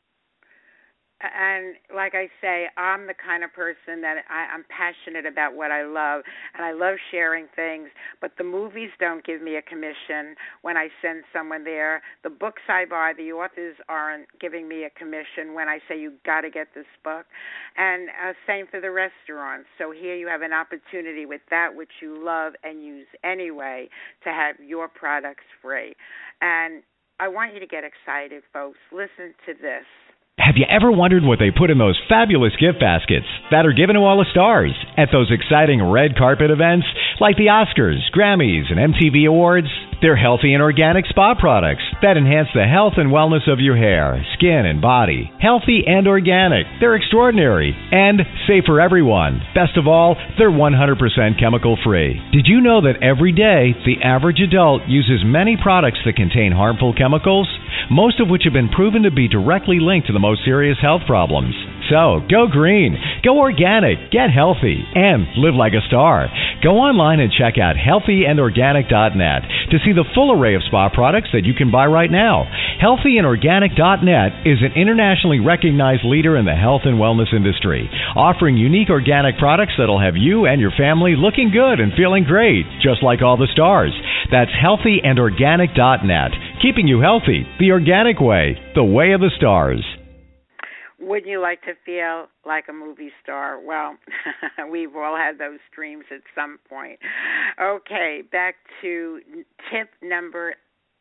And like I say, I'm the kind of person that I'm passionate about what I love, and I love sharing things, but the movies don't give me a commission when I send someone there. The books I buy, the authors aren't giving me a commission when I say you got to get this book. And same for the restaurants. So here you have an opportunity with that which you love and use anyway to have your products free. And I want you to get excited, folks. Listen to this. Have you ever wondered what they put in those fabulous gift baskets that are given to all the stars at those exciting red carpet events like the Oscars, Grammys, and MTV Awards? They're healthy and organic spa products that enhance the health and wellness of your hair, skin, and body. Healthy and organic. They're extraordinary and safe for everyone. Best of all, they're 100% chemical-free. Did you know that every day the average adult uses many products that contain harmful chemicals, most of which have been proven to be directly linked to the most serious health problems? So, go green, go organic, get healthy, and live like a star. Go online and check out healthyandorganic.net to see the full array of spa products that you can buy right now. Healthyandorganic.net is an internationally recognized leader in the health and wellness industry, offering unique organic products that'll have you and your family looking good and feeling great, just like all the stars. That's healthyandorganic.net, keeping you healthy the organic way, the way of the stars. Wouldn't you like to feel like a movie star? Well, we've all had those dreams at some point. Okay, back to tip number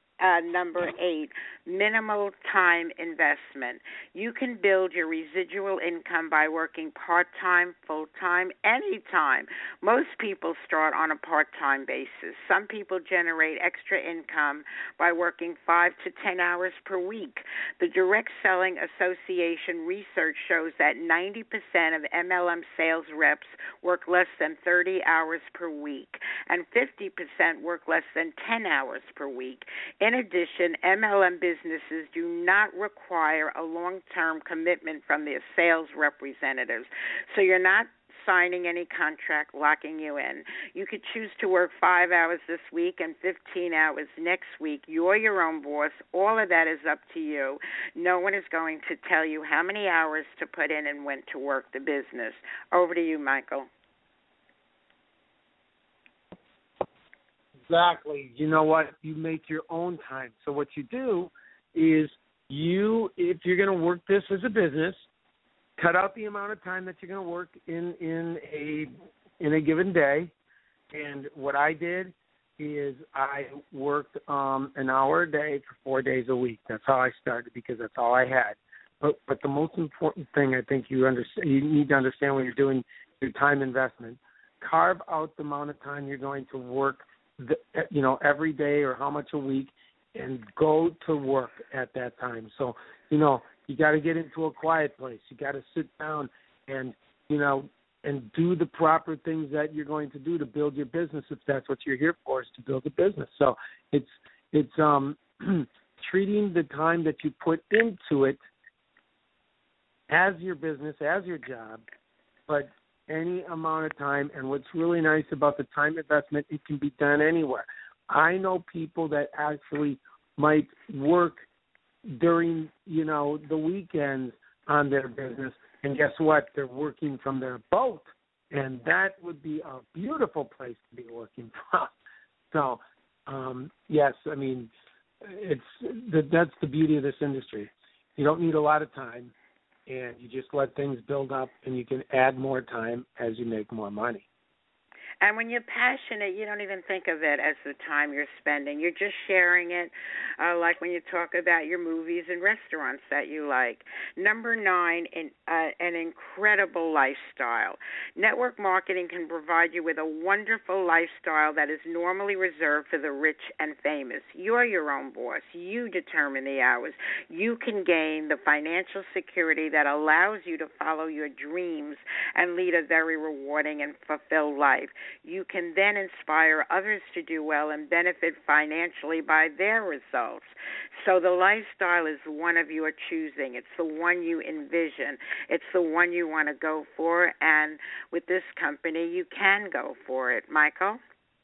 8, minimal time investment. You can build your residual income by working part-time, full-time, anytime. Most people start on a part-time basis. Some people generate extra income by working 5 to 10 hours per week. The Direct Selling Association research shows that 90% of MLM sales reps work less than 30 hours per week, and 50% work less than 10 hours per week. In addition, MLM businesses do not require a long-term commitment from their sales representatives. So you're not signing any contract locking you in. You could choose to work 5 hours this week and 15 hours next week. You're your own boss. All of that is up to you. No one is going to tell you how many hours to put in and when to work the business. Over to you, Michael. Exactly. You know what? You make your own time. So what you do is if you're going to work this as a business, cut out the amount of time that you're going to work in a given day. And what I did is I worked an hour a day for 4 days a week. That's how I started because that's all I had. But the most important thing I think you need to understand when you're doing your time investment, carve out the amount of time you're going to work every day or how much a week, and go to work at that time. So, you got to get into a quiet place. You got to sit down and do the proper things that you're going to do to build your business. If that's what you're here for, is to build a business. So it's treating the time that you put into it as your business, as your job, but any amount of time. And what's really nice about the time investment, it can be done anywhere. I know people that actually might work during, the weekends on their business, and guess what? They're working from their boat, and that would be a beautiful place to be working from. So, yes, I mean, that's the beauty of this industry. You don't need a lot of time, and you just let things build up, and you can add more time as you make more money. And when you're passionate, you don't even think of it as the time you're spending. You're just sharing it, like when you talk about your movies and restaurants that you like. Number 9, an incredible lifestyle. Network marketing can provide you with a wonderful lifestyle that is normally reserved for the rich and famous. You're your own boss. You determine the hours. You can gain the financial security that allows you to follow your dreams and lead a very rewarding and fulfilled life. You can then inspire others to do well and benefit financially by their results. So the lifestyle is the one of your choosing. It's the one you envision. It's the one you want to go for, and with this company, you can go for it. Michael?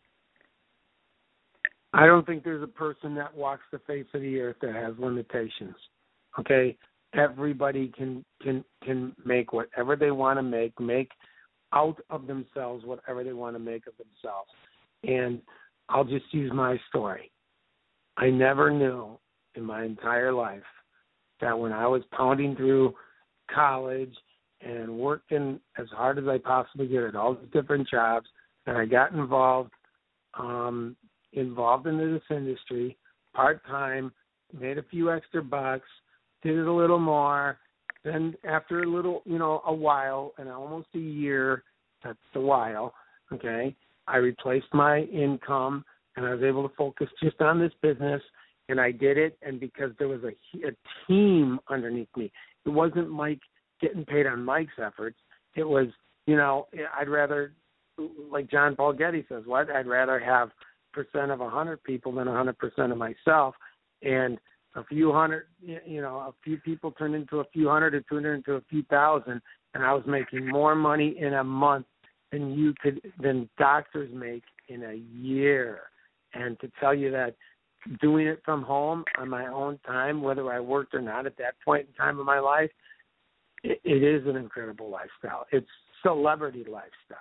I don't think there's a person that walks the face of the earth that has limitations. Okay? Everybody can make whatever they want to make out of themselves whatever they want to make of themselves. And I'll just use my story. I never knew in my entire life that when I was pounding through college and working as hard as I possibly could at all these different jobs, that I got involved into this industry part-time, made a few extra bucks, did it a little more. Then after a while, and almost a year, that's a while, okay, I replaced my income, and I was able to focus just on this business, and I did it, and because there was a team underneath me. It wasn't Mike getting paid on Mike's efforts. It was, I'd rather, like John Paul Getty says, I'd rather have percent of 100 people than 100% of myself, and a few people turned into a few hundred, it turned into a few thousand, and I was making more money in a month than doctors make in a year. And to tell you that doing it from home on my own time, whether I worked or not at that point in time of my life, it is an incredible lifestyle. It's celebrity lifestyle.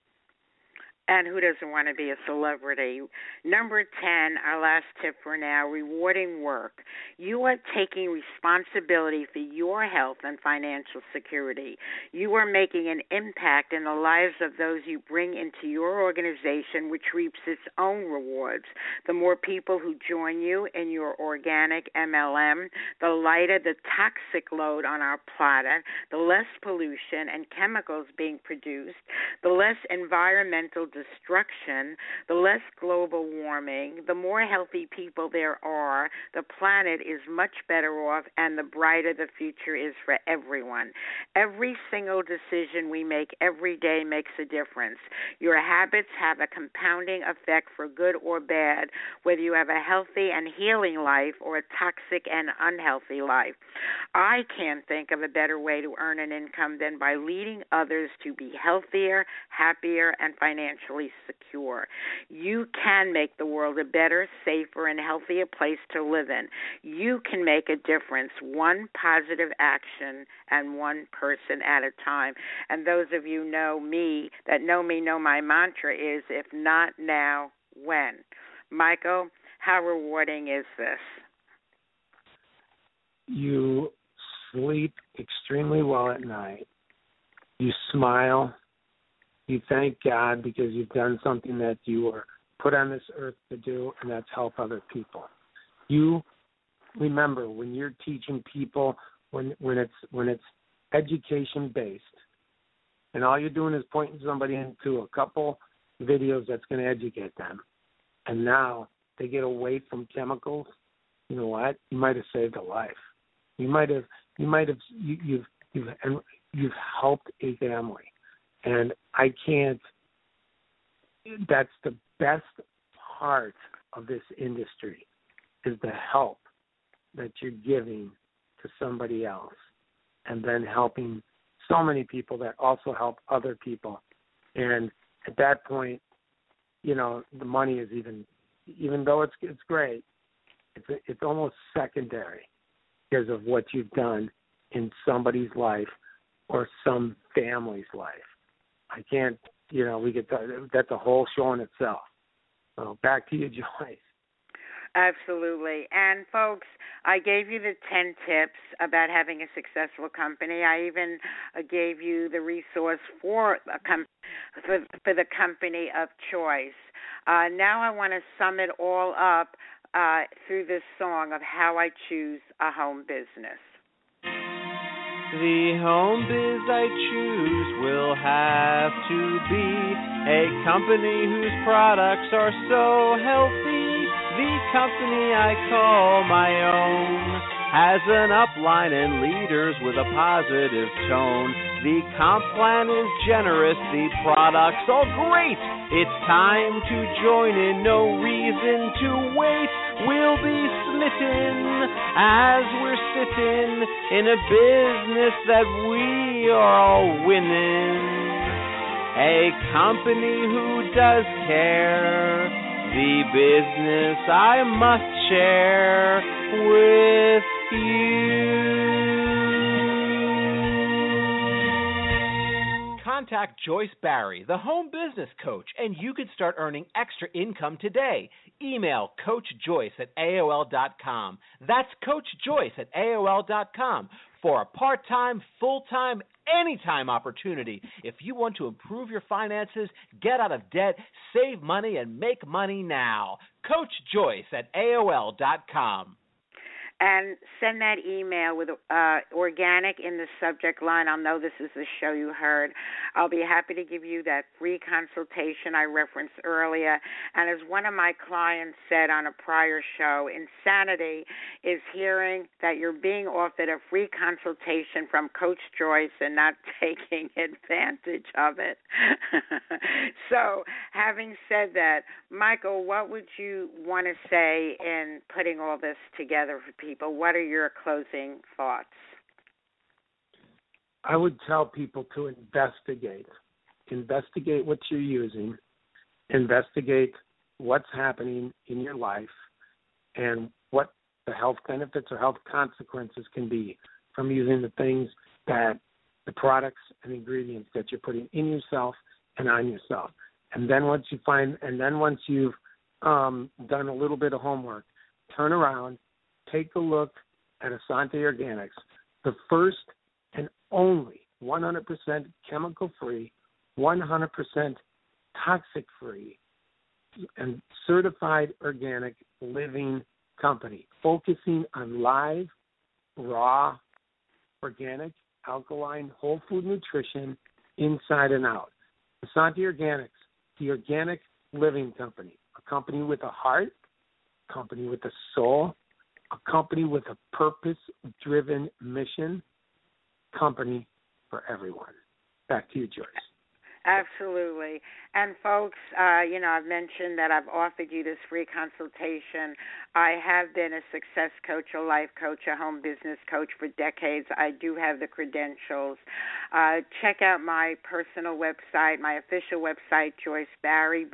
And who doesn't want to be a celebrity? Number 10, our last tip for now, rewarding work. You are taking responsibility for your health and financial security. You are making an impact in the lives of those you bring into your organization, which reaps its own rewards. The more people who join you in your organic MLM, the lighter the toxic load on our planet, the less pollution and chemicals being produced, the less environmental destruction, the less global warming, the more healthy people there are, the planet is much better off, and the brighter the future is for everyone. Every single decision we make every day makes a difference. Your habits have a compounding effect for good or bad, whether you have a healthy and healing life or a toxic and unhealthy life. I can't think of a better way to earn an income than by leading others to be healthier, happier, and financially secure. You can make the world a better, safer, and healthier place to live in. You can make a difference, one positive action and one person at a time. And those of you know me, know my mantra is, if not now, when? Michael, how rewarding is this? You sleep extremely well at night. You smile. You thank God because you've done something that you were put on this earth to do, and that's help other people. You remember when you're teaching people, when it's education based, and all you're doing is pointing somebody into a couple videos that's going to educate them, and now they get away from chemicals. You know what? You might have saved a life. You've helped a family. And that's the best part of this industry, is the help that you're giving to somebody else, and then helping so many people that also help other people. And at that point, the money is even though it's great, it's almost secondary because of what you've done in somebody's life or some family's life. I can't, that's a whole show in itself. So back to you, Joyce. Absolutely. And folks, I gave you the 10 tips about having a successful company. I even gave you the resource for the company of choice. Now I want to sum it all up through this song of how I choose a home business. The home biz I choose will have to be a company whose products are so healthy. The company I call my own has an upline and leaders with a positive tone. The comp plan is generous, the products all great. It's time to join in, no reason to wait. We'll be smitten as we're sitting in a business that we are all winning. A company who does care. The business I must share with you. Contact Joyce Barry, the home business coach, and you can start earning extra income today. Email CoachJoyce@AOL.com. That's CoachJoyce@AOL.com for a part-time, full-time, anytime opportunity. If you want to improve your finances, get out of debt, save money, and make money now. CoachJoyce@AOL.com. And send that email with organic in the subject line. I'll know this is the show you heard. I'll be happy to give you that free consultation I referenced earlier. And as one of my clients said on a prior show, insanity is hearing that you're being offered a free consultation from Coach Joyce and not taking advantage of it. So, having said that, Michael, what would you want to say in putting all this together for people? What are your closing thoughts? I would tell people to investigate. Investigate what you're using. Investigate what's happening in your life and what the health benefits or health consequences can be from using the things that the products and ingredients that you're putting in yourself and on yourself. And then once you've done a little bit of homework, turn around, take a look at Asante Organics, the first and only 100% chemical-free, 100% toxic-free, and certified organic living company, focusing on live, raw, organic, alkaline, whole food nutrition inside and out. Asante Organics, the organic living company, a company with a heart, a company with a soul, a company with a purpose-driven mission, company for everyone. Back to you, Joyce. Absolutely. And folks, I've mentioned that I've offered you this free consultation. I have been a success coach, a life coach, a home business coach for decades. I do have the credentials. Check out my personal website, my official website, Joyce Barry,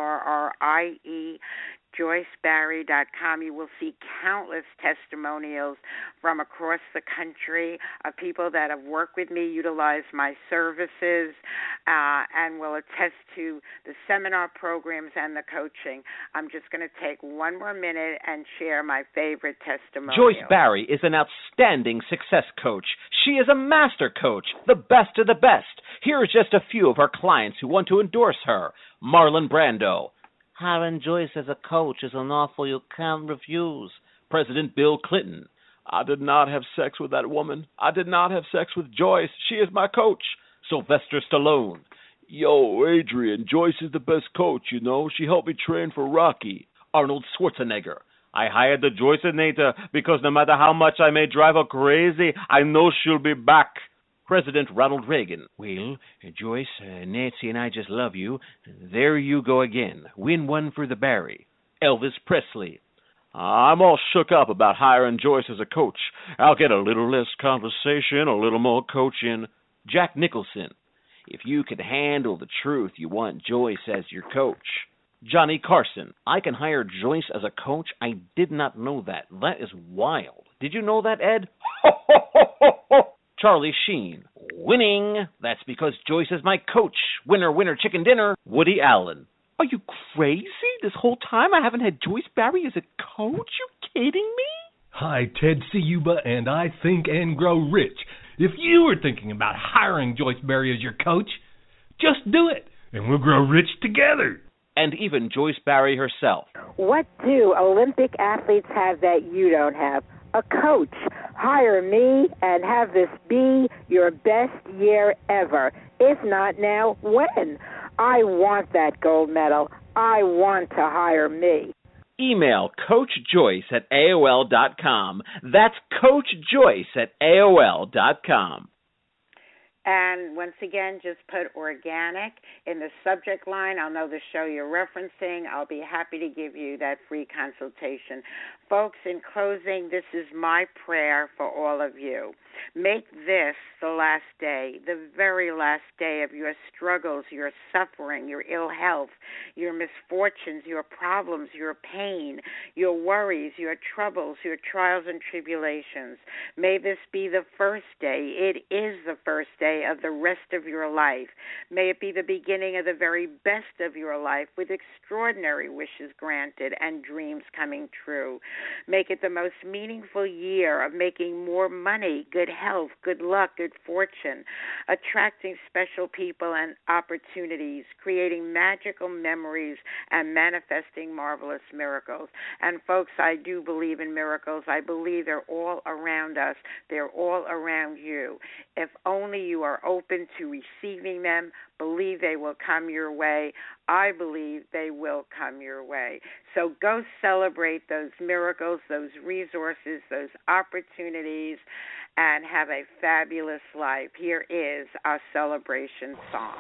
BARRIE, JoyceBarry.com. You will see countless testimonials from across the country of people that have worked with me, utilized my services, and will attest to the seminar programs and the coaching. I'm just going to take one more minute and share my favorite testimonial. Joyce Barry is an outstanding success coach. She is a master coach, the best of the best. Here are just a few of her clients who want to endorse her. Marlon Brando. Hiring Joyce as a coach is an offer you can't refuse. President Bill Clinton. I did not have sex with that woman. I did not have sex with Joyce. She is my coach. Sylvester Stallone. Yo, Adrian, Joyce is the best coach, you know. She helped me train for Rocky. Arnold Schwarzenegger. I hired the Joyceinator because no matter how much I may drive her crazy, I know she'll be back. President Ronald Reagan. Well, Joyce, Nancy and I just love you. There you go again. Win one for the Barry. Elvis Presley. I'm all shook up about hiring Joyce as a coach. I'll get a little less conversation, a little more coaching. Jack Nicholson. If you can handle the truth, you want Joyce as your coach. Johnny Carson. I can hire Joyce as a coach? I did not know that. That is wild. Did you know that, Ed? Charlie Sheen. Winning. That's because Joyce is my coach. Winner, winner, chicken dinner. Woody Allen. Are you crazy? this whole time I haven't had Joyce Barry as a coach? You kidding me? Hi, Ted Ciuba, and I think and grow rich. If you were thinking about hiring Joyce Barry as your coach, just do it, and we'll grow rich together. And even Joyce Barry herself. What do Olympic athletes have that you don't have? A coach. Hire me and have this be your best year ever. If not now, when? I want that gold medal. I want to hire me. Email CoachJoyce@AOL.com. That's CoachJoyce@AOL.com. And once again, just put organic in the subject line. I'll know the show you're referencing. I'll be happy to give you that free consultation. Folks, in closing, this is my prayer for all of you. Make this the last day, the very last day of your struggles, your suffering, your ill health, your misfortunes, your problems, your pain, your worries, your troubles, your trials and tribulations. May this be the first day. It is the first day of the rest of your life. May it be the beginning of the very best of your life with extraordinary wishes granted and dreams coming true. Make it the most meaningful year of making more money, good health, good luck, good fortune, attracting special people and opportunities, creating magical memories, and manifesting marvelous miracles. And folks, I do believe in miracles. I believe they're all around us. They're all around you. If only you are open to receiving them, believe they will come your way. I believe they will come your way. So go celebrate those miracles, those resources, those opportunities, and have a fabulous life. Here is our celebration song.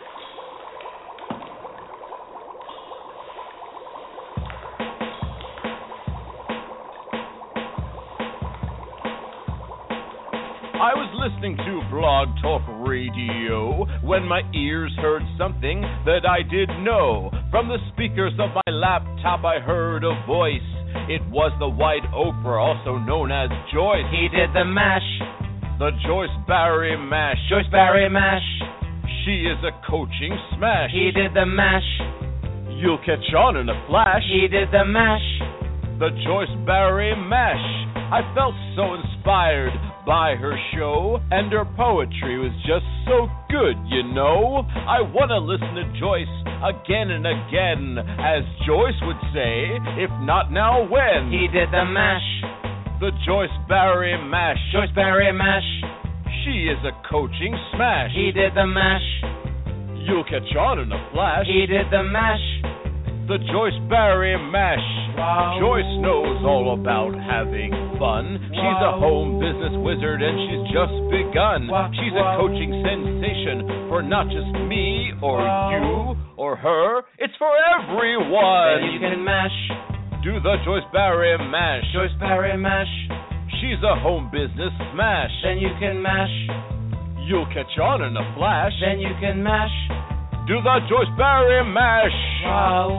I was listening to Blog Talk Radio when my ears heard something that I didn't know. From the speakers of my laptop I heard a voice. It was the White Oprah, also known as Joyce. He did the mash. The Joyce Barry Mash. Joyce Barry mash. She is a coaching smash. He did the mash. You'll catch on in a flash. He did the mash. The Joyce Barry Mash. I felt so inspired by her show, and her poetry was just so good, you know. I want to listen to Joyce again and again, as Joyce would say, if not now, when? He did the mash. The Joyce Barry Mash. Joyce Barry mash. She is a coaching smash. He did the mash. You'll catch on in a flash. He did the mash. The Joyce Barry Mash. Wow. Joyce knows all about having fun. Wow. She's a home business wizard and she's just begun. Wow. She's a coaching sensation for not just me or you or her. It's for everyone. Then you can mash. Do the Joyce Barry Mash. Joyce Barry mash. She's a home business smash. Then you can mash. You'll catch on in a flash. Then you can mash. Do the Joyce Barry Mash. Wow.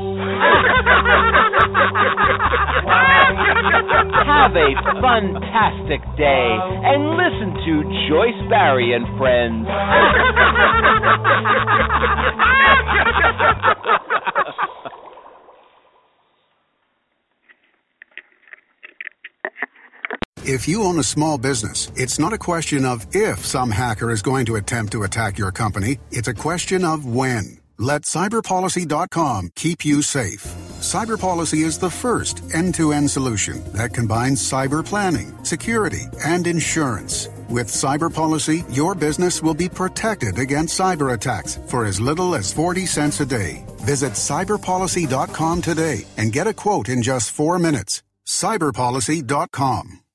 Have a fantastic day and listen to Joyce Barry and Friends. If you own a small business, it's not a question of if some hacker is going to attempt to attack your company. It's a question of when. Let CyberPolicy.com keep you safe. CyberPolicy is the first end-to-end solution that combines cyber planning, security, and insurance. With CyberPolicy, your business will be protected against cyber attacks for as little as 40 cents a day. Visit CyberPolicy.com today and get a quote in just 4 minutes. CyberPolicy.com.